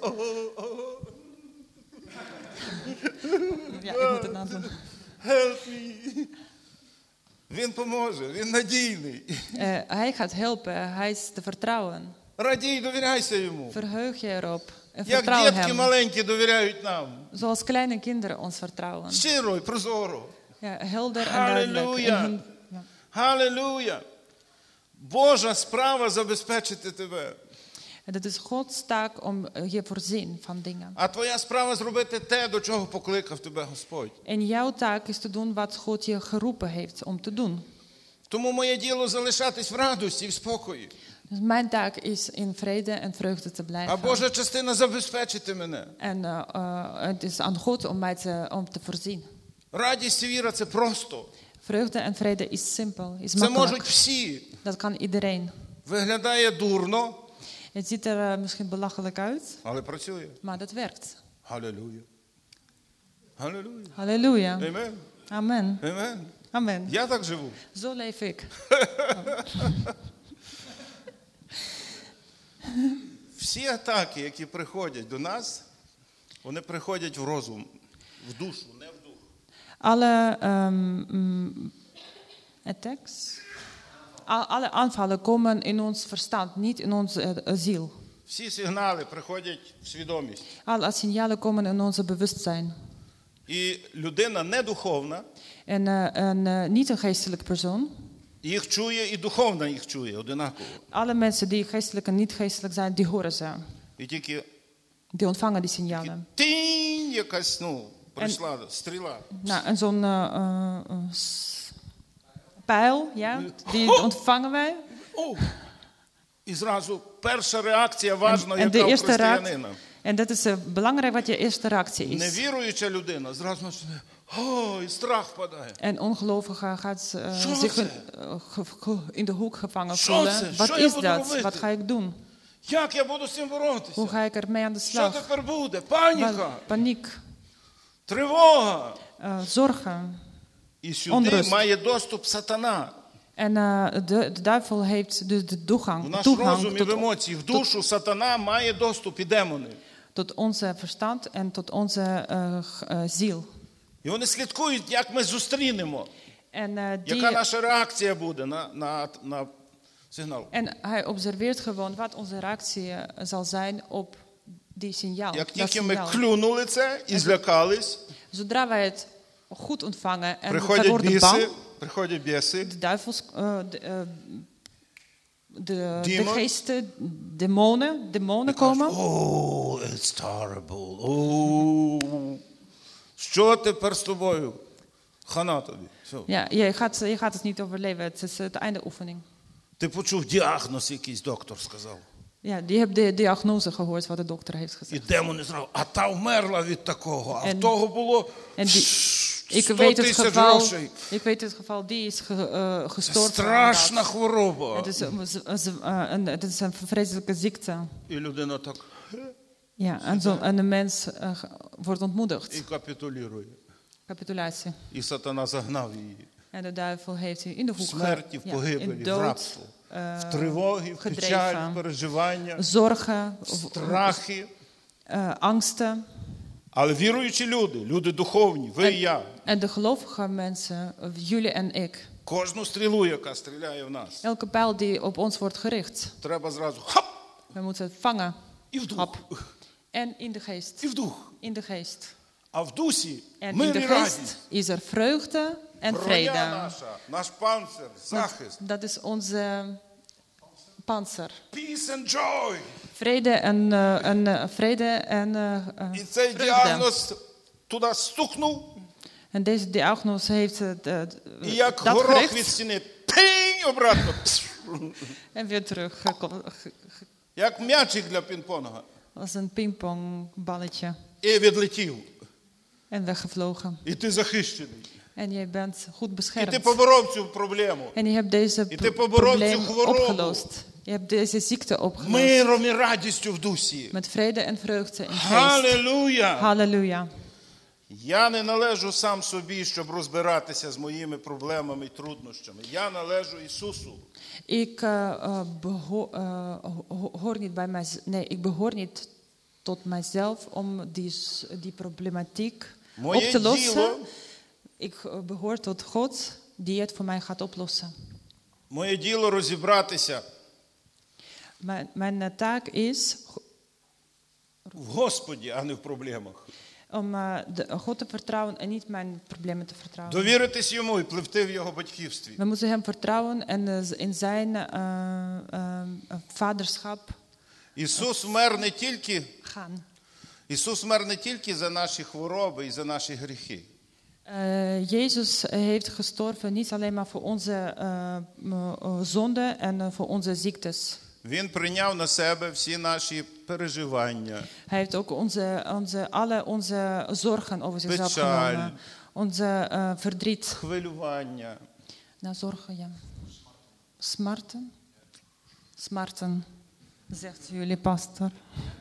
Ja, ik moet het nadoen. Help me. Він поможе, він надійний. Uh, hij gaat helpen, hij is te vertrouwen. Радій, довіряйся йому. Verheug je erop en Як vertrouw дітки hem. маленькі довіряють нам. Zoals kleine kinderen ons vertrouwen. Щиро і прозоро. Ja, helder en duidelijk. Halleluja. En hun- ja. Халилуя. Божа справа забезпечити тебе. En het is Gods taak om uh, je voorzien van dingen. А твоя справа зробити те, до чого покликав тебе Господь. En jouw taak is te doen wat God je geroepen heeft om te doen. Тому моє діло залишатись в радості і в спокої. Dus mijn taak is in vrede en vreugde te А blijven. Божа частина забезпечити мене. En uh, uh, het is aan God om mij te, om te voorzien. Радість і віра – це просто. Vreugde en vrede is simpel, is Це можуть makkelijk. всі. Dat kan iedereen. Виглядає дурно, Het ziet er uh, misschien belachelijk uit, але працює. maar dat werkt. Halleluja. Halleluja. Halleluja. Amen. Amen. Amen. Amen. Я так живу. Zo leef ik. Всі атаки, які приходять до нас, вони приходять в розум, в душу, не в дух. Alle um, mm, attacks, al- alle aanvallen komen in ons verstand, niet in onze uh, ziel. Всі сигнали приходять в свідомість. Alle signalen komen in onze bewustzijn. І людина недуховна, En uh, een, uh, niet een geestelijke persoon. їх чує, і духовна їх чує одинаково. Alle mensen die geestelijk en niet geestelijk zijn, die horen ze. І тільки Die ontvangen die signalen. тінь якась, ну, прийшла, стріла. Nou, en zo'n uh, uh, uh, s- pijl, ja, die ontvangen wij. О! І зразу перша реакція важна, En de яка у eerste християнина. reactie, en dat is uh, belangrijk wat je eerste reactie is. Невіруюча людина зразу почне, о, і страх впадає. En ongelovige gaat uh, Zo zich ze. uh, ge- ge- in de hoek gevangen Zo voelen. ze. Wat Zo je is moet dat? робити? Wat ga ik doen? Як я буду з цим Hoe боротися? ga ik ermee aan de Що slag? тепер буде? Паніка, Wat- Paniek, тривога. uh, zorgen. І сюди Onrust. має доступ сатана. En uh, de, de duivel heeft dus de В toegang, наш toegang розум і в tot, емоції, в душу сатана має доступ і демони. tot onze verstand en tot onze uh, g- uh, ziel. І вони слідкують, як ми зустрінемо. En, uh, die, Яка наша реакція буде на, на, на сигнал. en hij observeert gewoon wat onze reactie uh, zal zijn op die signaal. Як dat тільки ми signaal. клюнули це і злякались, Zodra wij het goed ontvangen en we приходять worden bang, біси, приходять біси, de duivels, uh, de, uh, de, de Demon. geesten, demonen, demonen komen. Oh, it's terrible. Oh. Що тепер з тобою? Хана тобі. Все. Ja, je gaat, je gaat het niet overleven. Het is het einde oefening. Ти почув діагноз, якийсь доктор сказав. Ja, die hebt de diagnose gehoord wat de dokter heeft І gezegd. демони зразу, а та вмерла від такого, а En- в того було En die, ik, сто weet het тисяч geval, грошей. ik weet het geval, die is ge, uh, gestorven. Страшна aan dat. хвороба. Het is, een- een- een- het is een vreselijke ziekte. І людина так Ja, en, zo, en de mens uh, ge- wordt і ontmoedigd. капітулює. Capitulatie. І сатана загнав її. En de duivel heeft u in de В hoek смерті, в ge- ja, погибелі, in в dood, рабство. uh, В тривоги, в печаль, в gedreven. переживання, Zorgen, v- страхи. uh, angsten. Але віруючі люди, люди духовні, ви і я, En de gelovige mensen, uh, jullie en ik. кожну стрілу, яка стріляє в нас, Elke pijl die op ons wordt gericht. треба зразу хап, We moeten het vangen. і в дух, Hap. En in de geest. і в дух. In de geest. А в дусі En in мир de і радість. geest is er vreugde en Броня vrede. наша, наш панцир, захист. Dat is onze panzer. Peace and joy. Vrede en, uh, en uh, vrede en uh, uh, І цей vreugde. діагноз туди стукнув, En deze diagnose heeft uh, uh, і як dat горох від gericht стіни, пінь, обратно. en weer terug. geko- ge- ge- Як м'ячик для пінг-понга. Als een pingpongballetje. І відлетів. En weggevlogen. І ти захищений. En jij bent goed І ти beschermd. поборов цю проблему. En je hebt deze І ти pro- поборов цю probleem хворобу. opgelost. Je hebt deze ziekte opgelost. Миром і радістю в дусі. Met vrede en vreugde in geest. Халилуя! Halleluja. Я не належу сам собі, щоб розбиратися з моїми проблемами і труднощами. Я належу Ісусу. Ik uh, uh, beho- uh, ho- hoor niet bij mij, nee, ik behoor niet tot mijzelf om die, s- die problematiek op Моє te lossen. діло, Ik uh, behoor tot God die het voor mij gaat oplossen. моє діло розібратися Mijn, mijn uh, taak is в Господі, а не в проблемах. om uh, de, God te vertrouwen en niet mijn problemen te vertrouwen. Довіритись йому і пливти в його батьківстві. We moeten hem vertrouwen en uh, in zijn uh, uh, uh, vaderschap Ісус вмер не тільки, gaan. Ісус вмер не тільки за наші хвороби і за наші гріхи. Uh, Jezus heeft gestorven niet alleen maar voor onze uh, uh, zonden en uh, voor onze ziektes. Він прийняв на себе всі наші переживання, Hij heeft ook onze, onze, alle onze zorgen over zichzelf Pechal. genomen. Onze eh, verdriet. хвилювання. Nou, zorgen, ja. Smarten. Smarten, zegt jullie pastor.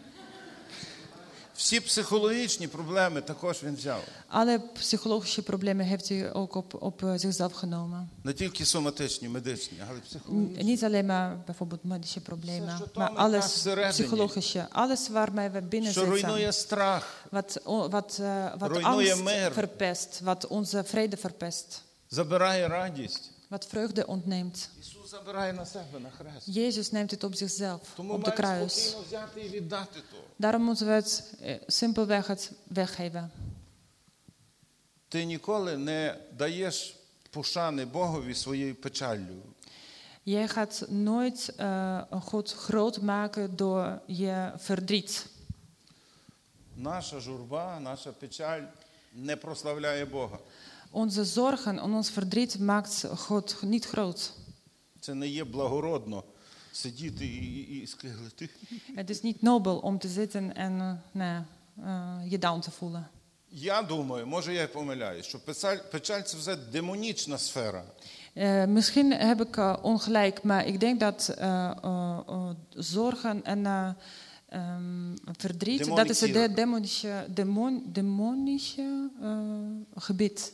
Всі психологічні проблеми також він взяв. Alle psychologische problemen heeft hij ook op, op eh, zichzelf genomen. Не тільки соматичні, медичні, але N- психологічні. Niet alleen maar bijvoorbeeld medische problemen, що maar там in нас alles всередині. psychologische. Alles waarmee we binnen Що руйнує zitten. страх, Wat, o- wat, eh, wat Ruïneert angst meer. verpest, wat onze vrede verpest. забирає радість. Wat vreugde ontneemt. Ісус забирає на себе на хрест. Jezus neemt het op zichzelf, Тому op de маємо kruis. спокійно взяти і віддати то. Daarom moeten we het eh, simpelweg het weggeven. Ти ніколи не даєш пошани Богові своєю печаллю. Jij gaat nooit eh, God groot maken door je verdriet. Наша журба, наша печаль не прославляє Бога. Onze zorgen en ons verdriet maakt God niet groot. Це не є благородно сидіти і, і, і скиглити. Het is niet nobel om te zitten en uh, nou, uh, je down te voelen. Я думаю, може я й помиляюсь, що печаль, печаль це вже демонічна сфера. Uh, misschien heb ik uh, ongelijk, maar ik denk dat uh, uh, uh, zorgen en uh, um, verdriet, Demonic dat is het de- cirkel. demonische, demon, demonische uh, gebied.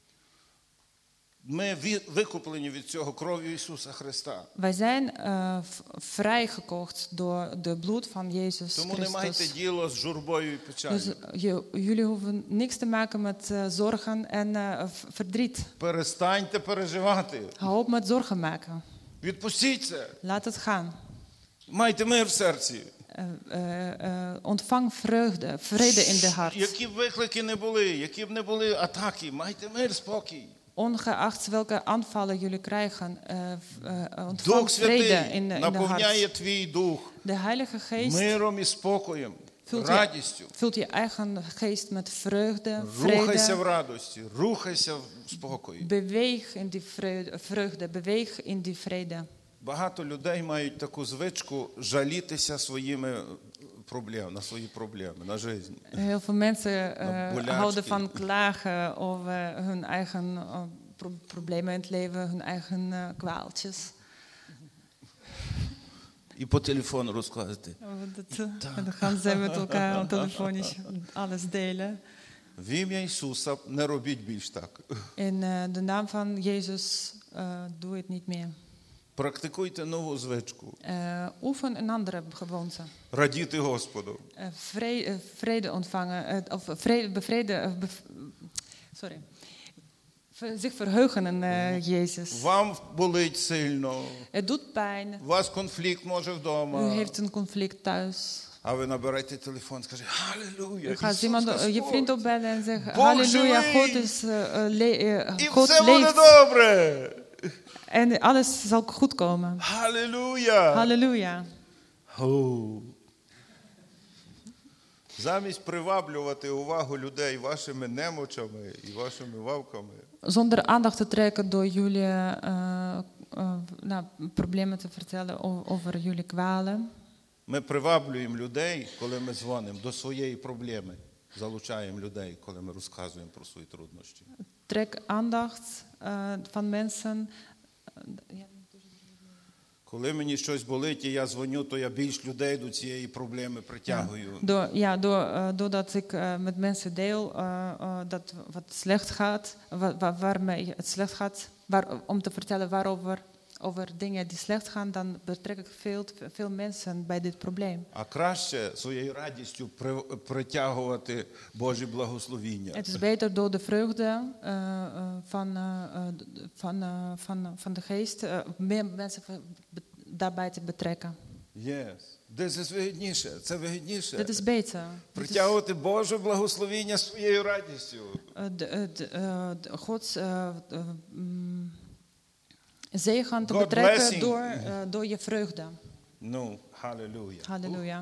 Ми ві- викуплені від цього кров'ю Ісуса Христа. Wij zijn uh, v- vrijgekocht door de bloed van Jezus Тому не майте Christus. діло з журбою і Dus печалью. je, jullie hoeven niks te maken met uh, zorgen en uh, v- verdriet. Перестаньте переживати. Hou op met zorgen maken. Відпустіть це. Laat het gaan. Майте мир в серці. Uh, uh, uh, ontvang vreugde, vrede in de hart. Які б виклики не були, які б не були атаки, майте мир, спокій. Ongeacht welke aanvallen jullie krijgen, uh, uh, ontvang Дух vrede Святий in, in de наповняє hart. твій дух De Heilige Geest миром і спокоєм, vult je, радістю. vult je eigen geest met vreugde, Рухайся в vrede. радості, рухайся в спокої. Beweeg in die vreugde, vreugde, beweeg in die vrede. Багато людей мають таку звичку жалітися своїми проблемами, на свої проблеми, на життя. Heel veel mensen uh, bolletjes. houden van klagen over hun eigen uh, pro- problemen in het leven, hun eigen uh, kwaaltjes. І по телефону розказувати. En dan gaan ze met elkaar aan telefonisch alles delen. В ім'я Ісуса не робіть більш так. In uh, de naam van Jezus uh, doe het niet meer. Практикуйте нову звичку. Uh, oefen een andere gewoonte. Радіти Господу. Uh, vrede, uh, vrede ontvangen, uh, of vrede, bevrede, uh, bev- sorry. Ver- zich verheugen in uh, Jezus. Вам болить сильно. Het doet pijn. У вас конфлікт може U вдома. heeft een conflict thuis. А ви набираєте телефон, скажіть, Halleluja, U gaat Ісус iemand, uh, je Господь. vriend opbellen en zeggen: Bog Halleluja, живий. God is uh, uh, le- uh, І God все буде leeft. добре. En alles zal goed komen. Halleluja. Halleluja. О. Замість приваблювати увагу людей вашими немочами і вашими вавками, Zonder aandacht te trekken door jullie uh, uh, nou, problemen te vertellen o- over jullie kwalen. ми приваблюємо людей, коли ми дзвонимо до своєї проблеми. Залучаємо людей, коли ми розказуємо про свої труднощі. Trek aandacht uh, van mensen. Uh, ja. Коли мені щось болить і я дзвоню, то я більш людей до цієї проблеми притягую. Door, ja, door, uh, doordat ik uh, met mensen deel uh, uh, dat wat slecht gaat, wa- wa- waarmee het slecht gaat, waar, om te vertellen waarover over dingen die slecht gaan, dan betrek ik veel, veel mensen bij dit probleem. А краще своєю радістю при- притягувати Божі благословіння. Het is beter door de vreugde uh, uh, van, uh, uh, van, uh, van, van de geest uh, meer mensen ver- be- daarbij te betrekken. Yes. Де це вигідніше? Це вигідніше. Dit is beter. Dit is, Притягувати Боже благословіння своєю радістю. uh, de, de, uh, de Gods uh, uh, mm, zegen te God betrekken blessing. door, uh, door je vreugde. Ну, халелуя. Halleluja.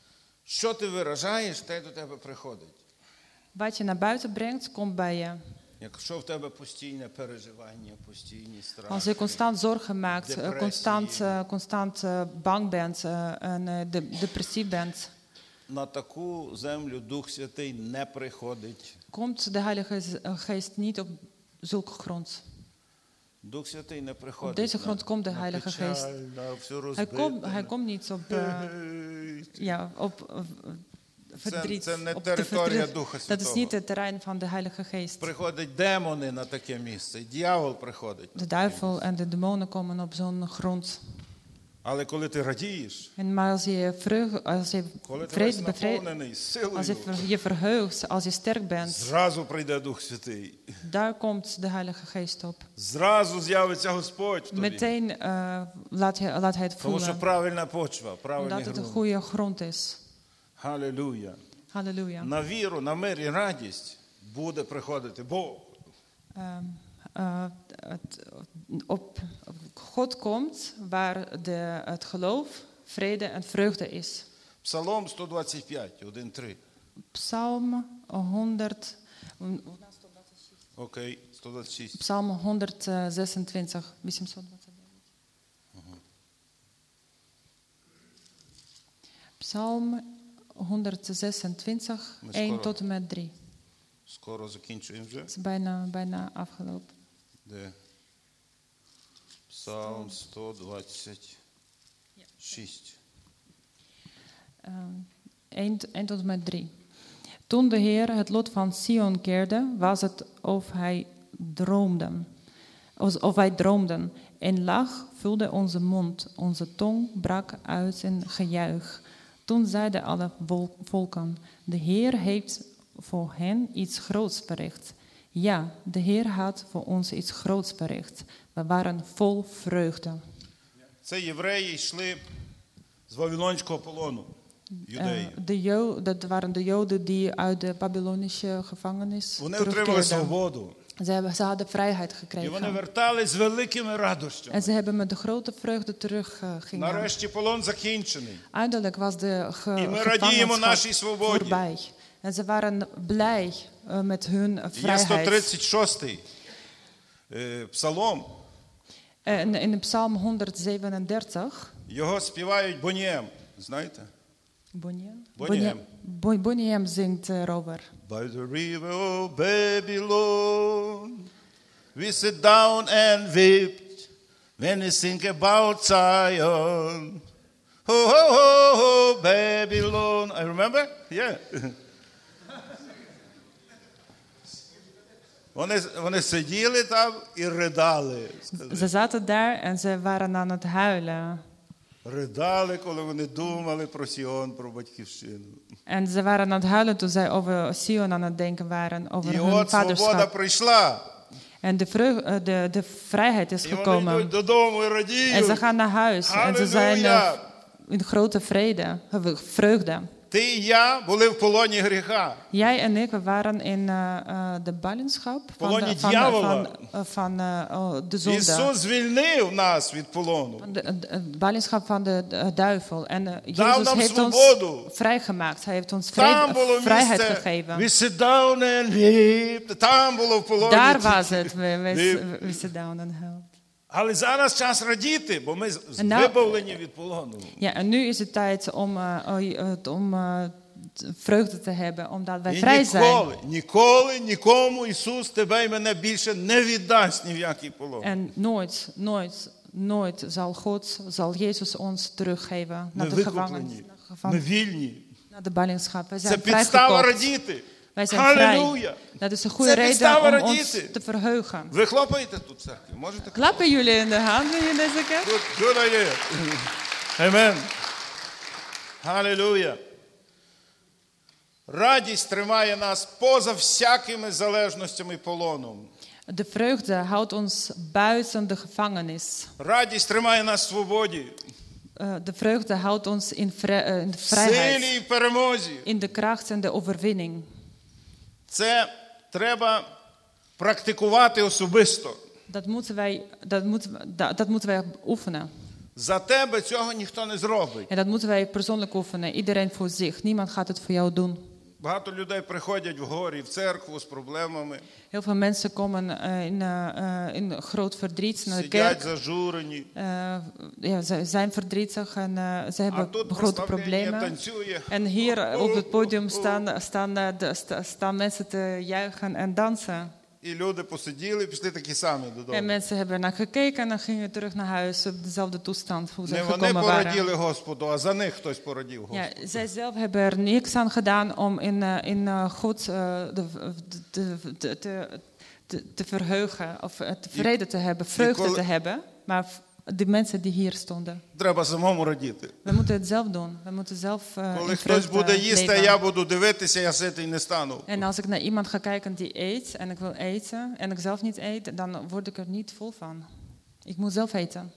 Що ти виражаєш, те до тебе приходить. Wat je naar buiten brengt, komt bij je. Якщо в тебе постійне переживання, постійні страхи, Als je constant zorgen maakt, eh, Depressie. constant, eh, constant eh, bang bent eh, en eh, de- depressief bent, на таку землю Дух Святий не приходить. komt de Heilige Z- eh, Geest niet op zulke grond. Дух Святий не Op приходить. deze grond komt de на Heilige печаль, Geest. на всю Hij розбите. komt, hij komt niet op, eh, ja, op eh, verdriet. це не op de територія verdriet. Духа Dat is Святого. niet het terrein van de Heilige Geest. Приходять демони на таке місце, і дьявол приходить. De duivel en de demonen komen op zo'n grond. Але коли ти радієш, En maar als je, vreug, als je коли ти vrede весь bevredigt, наповнений als силою, je ver- je verheugt, als je sterk bent, зразу прийде Дух Святий. daar komt de Heilige Geest op. Зразу з'явиться Господь в тобі. Meteen uh, laat, je, laat hij het Тому що voelen, правильна почва, правильний omdat het een ґрунт. goede grond is. Халилуя. Halleluja. На віру, на мир і радість буде приходити Бог. Um, uh, het, op, God komt waar de, het geloof, vrede en vreugde is. Псалом сто двадцять п'ять, один три. Psalm honderd, Окей, сто двадцять шість. Psalm honderdzesentwintig. Misschien сто двадцать девять. Psalm honderdzesentwintig, Maar één skoro. tot en met drie. Скоро закінчуємо вже. Het is bijna, bijna afgelopen. Де? Псалм сто двадцять шість. Um, één, één tot en met drie. Toen de Heer het lot van Sion keerde, was het of hij droomde. Of, of wij droomden. Een lach vulde onze mond, onze tong brak uit in gejuich. Toen zeiden alle vol- volken, de Heer heeft voor hen iets groots verricht. Ja, de Heer had voor ons iets groots verricht. We waren vol vreugde. Це євреї йшли з Вавилонського полону. Юдеї. Uh, de Jo- dat waren de Joden die uit de Babylonische gevangenis Вони отримали terugkeerden. свободу. Ze, hebben, ze hadden vrijheid І вони gekregen. вертались з великими радощами. En ze hebben met de grote vreugde teruggingen. Нарешті полон закінчений. Eindelijk was de ge- І ми радіємо нашій gevangenschap свободі. voorbij. En ze waren blij uh, met hun Є vrijheid. сто тридцять шостий е, псалом. En in de Psalm honderdzevenendertig. Його співають Бонієм. Знаєте? Boniem? Boniem. Boniem, Boniem zingt erover. By the river of Babylon, we sit down and weep when we think about Zion. Oh, oh, oh, oh, Babylon. I remember? Yeah. Вони, вони сиділи там і ридали. Ze zaten daar en ze waren aan het huilen. Ридали, коли вони думали про Сіон, про батьківщину. En ze waren aan het huilen toen zij over Sion aan het denken waren, over І hun от свобода vaderschap. прийшла. En de, vreug, eh, de, de vrijheid is І вони gekomen. йдуть додому і En ze радіють. gaan naar huis. En ze zijn eh, Halleluja. in grote vrede, eh, vreugde. Ти і я були в полоні гріха. Jij en ik, we waren in uh, uh, de ballingschap van Полоні de, van, дьявола. van, uh, van uh, oh, de zonde. Ісус звільнив нас від полону. Van de, de, de ballingschap van de, de duivel. En uh, Дав Jezus нам heeft ons свободу. vrijgemaakt. Hij heeft ons Там vrede, було vrijheid місце. gegeven. We sit down and weep. Там було в полоні. Daar was het. We, we, Weep. we sit down and help. Але зараз час радіти, бо ми з- En nou- вибавлені від полону. Ja, en nu is het tijd om, uh, uh, om uh, vreugde te hebben, omdat wij І vrij zijn. ніколи, ніколи, нікому Ісус тебе і мене більше не віддасть ні в який полон. En nooit, nooit, nooit zal God, zal Jezus ons teruggeven Ми naar de gevangenis, викуплені, naar, ми gevangen, вільні. naar de ballingschap. Wij Це zijn підстава vrijgekocht. радіти. Wij zijn vrij. Halleluja. Dat is een goede Це reden підстава om ons радіти. te verheugen. Ви хлопаєте тут в церкві? Можете? Klappen jullie in de handen in deze kerk? Good, good idea. Amen. Halleluja. Радість тримає нас поза всякими залежностями і полоном. De vreugde houdt ons buiten de gevangenis. Радість тримає нас в свободі, Uh, de vreugde houdt ons in, vri- uh, in de в силі vrijheid, і перемозі. in de kracht en de overwinning. Це треба практикувати особисто. Dat moeten wij, dat moeten, we- dat, dat moeten wij oefenen. За тебе цього ніхто не зробить. En dat moeten wij persoonlijk oefenen. Iedereen voor zich. Niemand gaat het voor jou doen. Багато людей приходять в горі, в церкву з проблемами. Heel veel mensen komen uh, in, uh, uh, in groot verdriet naar de Сидять kerk. зажурені. Uh, ja, ze zijn verdrietig en uh, ze А hebben тут grote прославлення problemen. танцює. En hier op het podium staan, staan, uh, de, sta- staan mensen te juichen en dansen. І люди посиділи і пішли такі самі En додому. mensen hebben naar gekeken en dan gingen terug naar huis op dezelfde toestand hoe ze Не вони gekomen waren. пораділи Господу, а за них хтось порадів Господу. Ja, zij zelf hebben er niks aan gedaan om in, uh, in uh, God uh, de, de, de, de, te, te verheugen of uh, tevreden te hebben, vreugde kolle- te hebben. Maar de mensen die hier stonden. Треба самому радіти. We moeten het zelf doen. We moeten zelf uh, Коли in хтось vreugde буде їсти, а leven. я буду дивитися, я ситий не стану. En als ik naar iemand ga kijken die eet en ik wil eten en ik zelf niet eet, dan word ik er niet vol van. Ik moet zelf eten.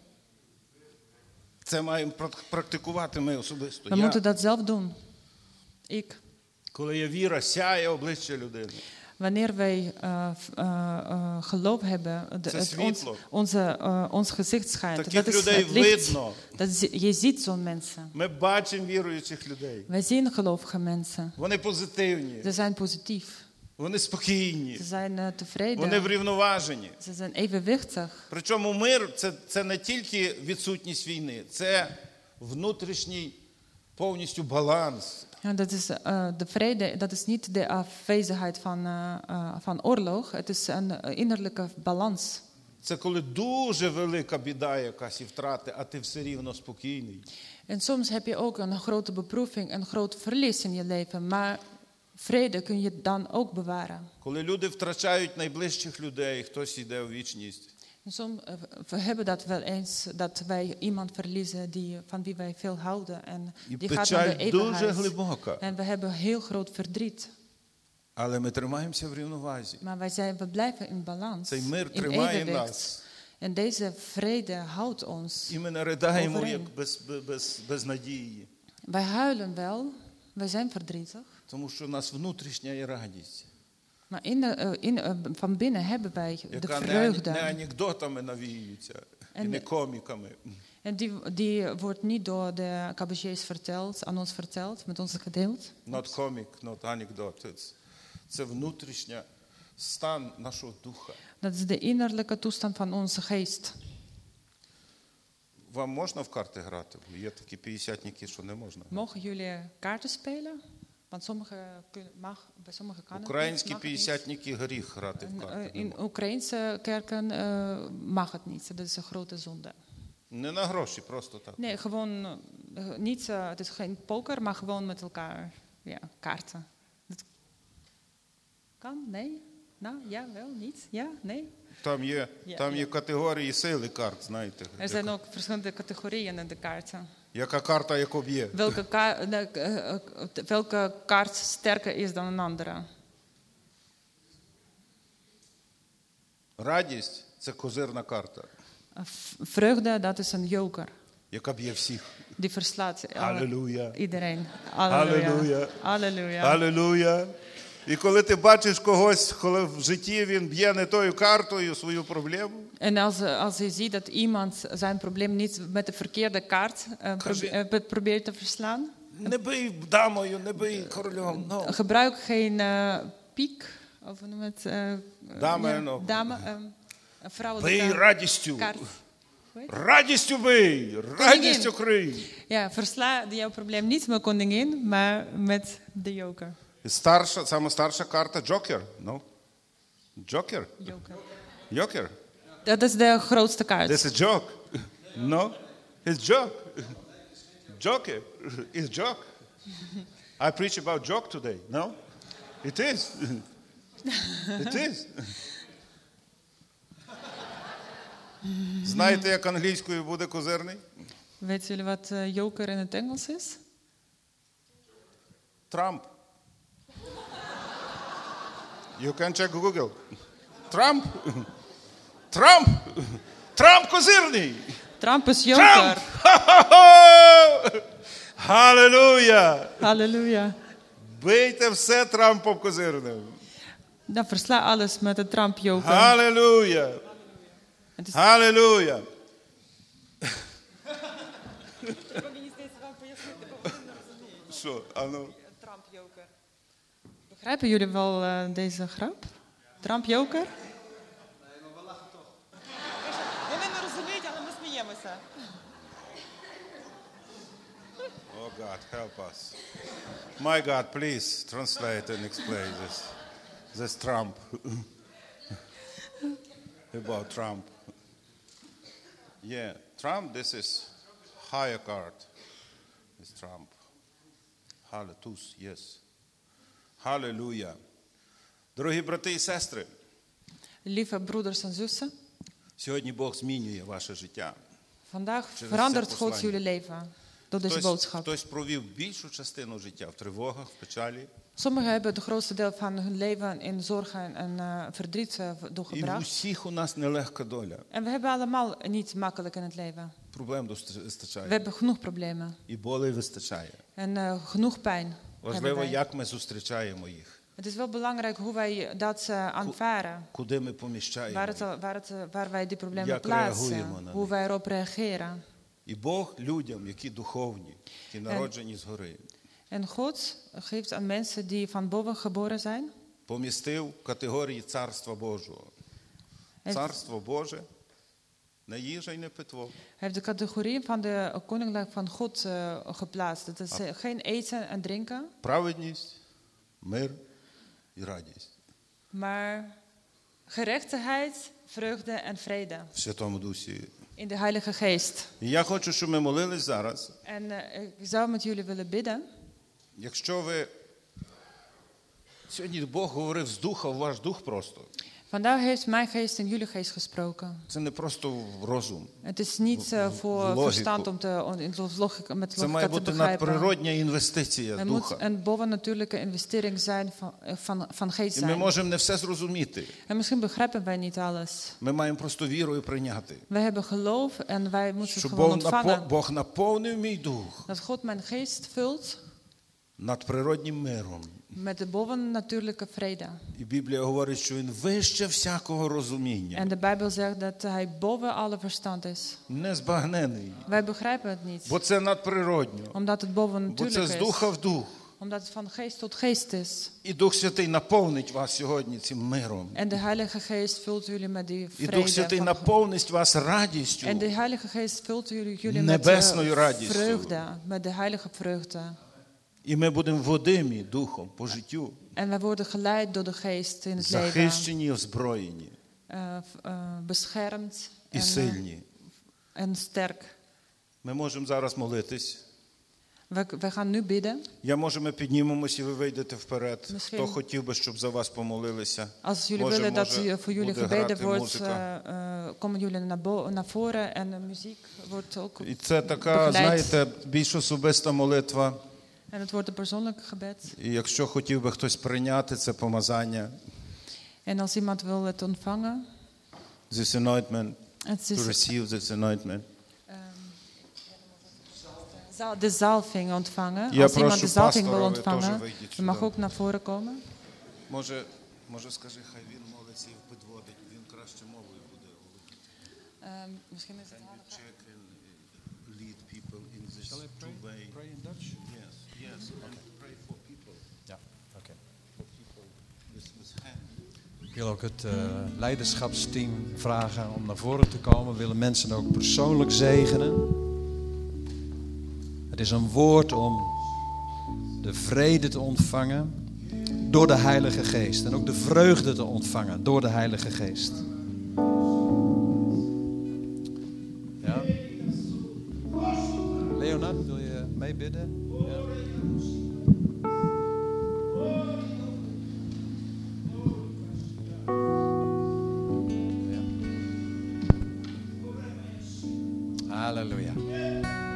Це маємо прак- практикувати ми особисто. We Я, moeten dat zelf doen. Ik. коли є віра, сяє обличчя людини. Wanneer wij uh, f- uh, uh, geloof hebben, de, Het is het, ons, світло. onze, uh, ons gezicht schijnt. Таких Dat is людей het licht. видно. Dat is, je ziet zo'n mensen. Ми бачимо віруючих людей. Wij zien gelovige mensen. Вони позитивні, Ze zijn positief. вони спокійні, Ze zijn uh, вони tevreden. врівноважені. Ze zijn evenwichtig. Причому мир це, це не тільки відсутність війни, це внутрішній повністю баланс. Ja, dat is, uh, de vrede, dat is niet de afwezigheid van, uh, uh, van oorlog. Het is een uh, innerlijke balans. Це коли дуже велика біда якась і втрати, а ти все рівно спокійний. En soms heb je ook een grote beproeving, een groot verlies in je leven. Maar vrede kun je dan ook bewaren. Коли люди втрачають найближчих людей, хтось йде у вічність. En soms, uh, we hebben dat wel eens, dat wij iemand verliezen die, van wie wij veel houden. En І die gaat naar de печаль дуже eeuwigheid. глибока. En we hebben heel groot verdriet. Але ми тримаємося в рівновазі. Maar wij, zijn, we blijven in balans, Цей мир in тримає evenwicht. нас. En deze vrede houdt ons. І ми не riдаємо Overeen. як без, без, без надії. Wij huilen wel, wij zijn verdrietig. Тому що у нас внутрішня є радість, Maar in de, uh, in, uh, van binnen hebben wij de яка не, vreugde. не анекдотами навіюється, і En не de- коміками. En die, die wordt niet door de cabaretiers verteld, aan ons verteld, met ons gedeeld. Not comic, not anecdote. Це, це внутрішня стан нашого духа. Dat is de innerlijke toestand van onze geest. Вам можна в карти грати? Бо є такі п'ятдесятники, що не можна. Mogen jullie kaarten spelen? Want sommige kunnen, mag, bij sommige kan het niet, Українські mag het niet. п'ятдесятники гріх грати в En, карти. uh, не in можна. Oekraïnse kerken uh, mag het niet. Dat is een grote zonde. Не на гроші, просто так. Nee, gewoon uh, niet. Uh, het is geen poker, maar gewoon met elkaar. Ja, kaarten. Dat kan? Nee? Nou, ja, wel, niet? Ja, nee? Там є, Я- там я- є категорії сили карт, знаєте. Er zijn ook verschillende categorieën in de kaarten. Яка карта, яку б'є. Welke, ka- de- uh, uh, welke kaart sterker is dan een andere? Радість – це козирна карта, Uh, v- Vreugde, dat is een joker. яка б'є всіх. Die verslaat alle- Halleluja. iedereen. Halleluja. Halleluja. Алілуя. І коли ти бачиш когось, коли в житті він б'є не тою картою свою проблему, En als, als je ziet dat iemand zijn probleem niet met de verkeerde kaart uh, probe- uh, probeert te verslaan, не бий дамою, не бий королем. No. gebruik geen uh, piek, of hoe noem je het? Uh, Dame ja, en ook. dame, um, een Бий vrouwelijke радістю. kaart. Hoe heet het? Радістю бий, радістю крий. Ja, versla jouw probleem niet met koningin, maar met de joker. І старша, саме старша карта – Джокер. No. Джокер. Joker. Joker. Dat is de grootste kaart. This is joke. No. It's joke. Joker. It's joke. I preach about joke today. No. It is. It is. Знаєте, як англійською буде козирний? Weten jullie wat uh, joker in het Engels is? Trump. You can check Google. Trump. Trump. Trump козирний. Trump is Trump. joker. Halleluja. Halleluja. Бийте все Трампом козирним. Dan versla alles met de Trump joker. Halleluja. Het is... Halleluja. Що? А ну. Trump joker. Begrijpen jullie wel uh, deze grap? Trampjoker? Nee, maar we lachen toch. Ви не розумієте, але ми сміємося. Oh God, help us. My God, please translate and explain this. This Trump. About Trump. Yeah, Trump, this is higher card. It's Trump. Hallelujah, yes. Hallelujah. Дорогі брати і сестри, Lieve broeders en zussen, сьогодні Бог змінює ваше життя. vandaag Через verandert це God послання. jullie leven door deze Хтось, boodschap. хтось провів більшу частину життя в тривогах, в печалі. Sommigen hebben het grootste deel van hun leven in zorgen en uh, verdriet uh, І в doorgebracht. усіх у нас нелегка доля. En we hebben allemaal niet makkelijk in het leven. Проблем We вистачає. hebben genoeg problemen І болей вистачає. en uh, genoeg pijn hebben Важливо, wij. як ми зустрічаємо їх. Het is wel belangrijk hoe wij dat uh, aanvaren. Куди ми поміщаємо Waar, het, їх. waar, het, waar wij die problemen Jak plaatsen. reagujemo na Hoe них. wij erop reageren. І Бог людям, які духовні, які народжені згори, En God geeft aan mensen die van boven geboren zijn. помістив в категорії Царства Божого. Heeft, Царство Боже не їжа й не питво. heeft de categorie van de koninkrijk van God uh, geplaatst. Het is uh, geen eten en drinken, Праведність, мир і радість. maar gerechtigheid, vreugde en vrede. В Святому Дусі. In de Heilige Geest. І я хочу, щоб ми молились зараз. En uh, ik zou met jullie willen bidden. Якщо ви... Сьогодні Бог говорив з духа в ваш дух просто. Vandaag heeft mijn geest in jullie geest gesproken. Це не просто в розум. Het is niet uh, voor logico. verstand om te, om, in logica, met Це має logica te бути begrijpen. надприродня інвестиція Het moet духа. een bovennatuurlijke investering zijn van, van, van geest І ми zijn. можемо не все зрозуміти. En misschien begrijpen wij niet alles. Ми маємо просто вірою прийняти. Wij hebben geloof en wij moeten het Щоб gewoon Бог, напо... ontvangen. Бог наповнив мій дух Dat God mijn geest vult надприроднім миром. met de bovennatuurlijke vrede. І Біблія говорить, що він вище всякого розуміння. En de Bijbel zegt dat hij boven alle verstand is. Не збагнений. Wij begrijpen het niet. Бо це надприродньо. Omdat het Бо це bovennatuurlijk з is. духа в дух. Omdat het van geest tot geest is. І Дух Святий наповнить вас сьогодні цим миром. En de Heilige Geest vult jullie met die І Дух Святий vrede. Van, наповнить вас радістю. en de Heilige Geest vult jullie, jullie met Небесною uh, радістю. vreugde. Met de heilige vreugde. І ми будемо водимі духом по життю. En wij worden geleid door de Geest in het leven. Захищені і озброєні. Uh, uh, beschermd І en, uh, сильні. en sterk. Ми можемо зараз молитись. We, we gaan nu bidden. Я, може, ми піднімемося і ви вийдете вперед. Misschien- Хто хотів би, щоб за вас помолилися. Als jullie Може, willen dat може, uh, voor jullie буде gebeden грати wordt, музика. uh, uh, komen jullie naar, bo- naar voren en de muziek wordt ook І це така, begeleid. знаєте, більш особиста молитва. En het wordt een persoonlijk gebed. І якщо хотів би хтось прийняти це помазання, En als iemand wil het ontvangen, this anointment, het to is receive this anointment. za- de zalving ontvangen. Ja, Als iemand proszę de zalving wil pastorowie, тоже ontvangen, wyjdziecie je mag сюди. ook naar voren komen. Може, може скажи, хай він молиться і підводить, він краще мовою буде. Um, misschien is het handig. Check and lead people in this two way. Pray in Dutch? Yes, yes, and pray for people. Ja, oké. For people with, with hand. Ik wil ook het uh, leiderschapsteam vragen om naar voren te komen. We willen mensen ook persoonlijk zegenen. Het is een woord om de vrede te ontvangen door de Heilige Geest. En ook de vreugde te ontvangen door de Heilige Geest. Ja? Leonard, wil je meebidden? Ja. Halleluja.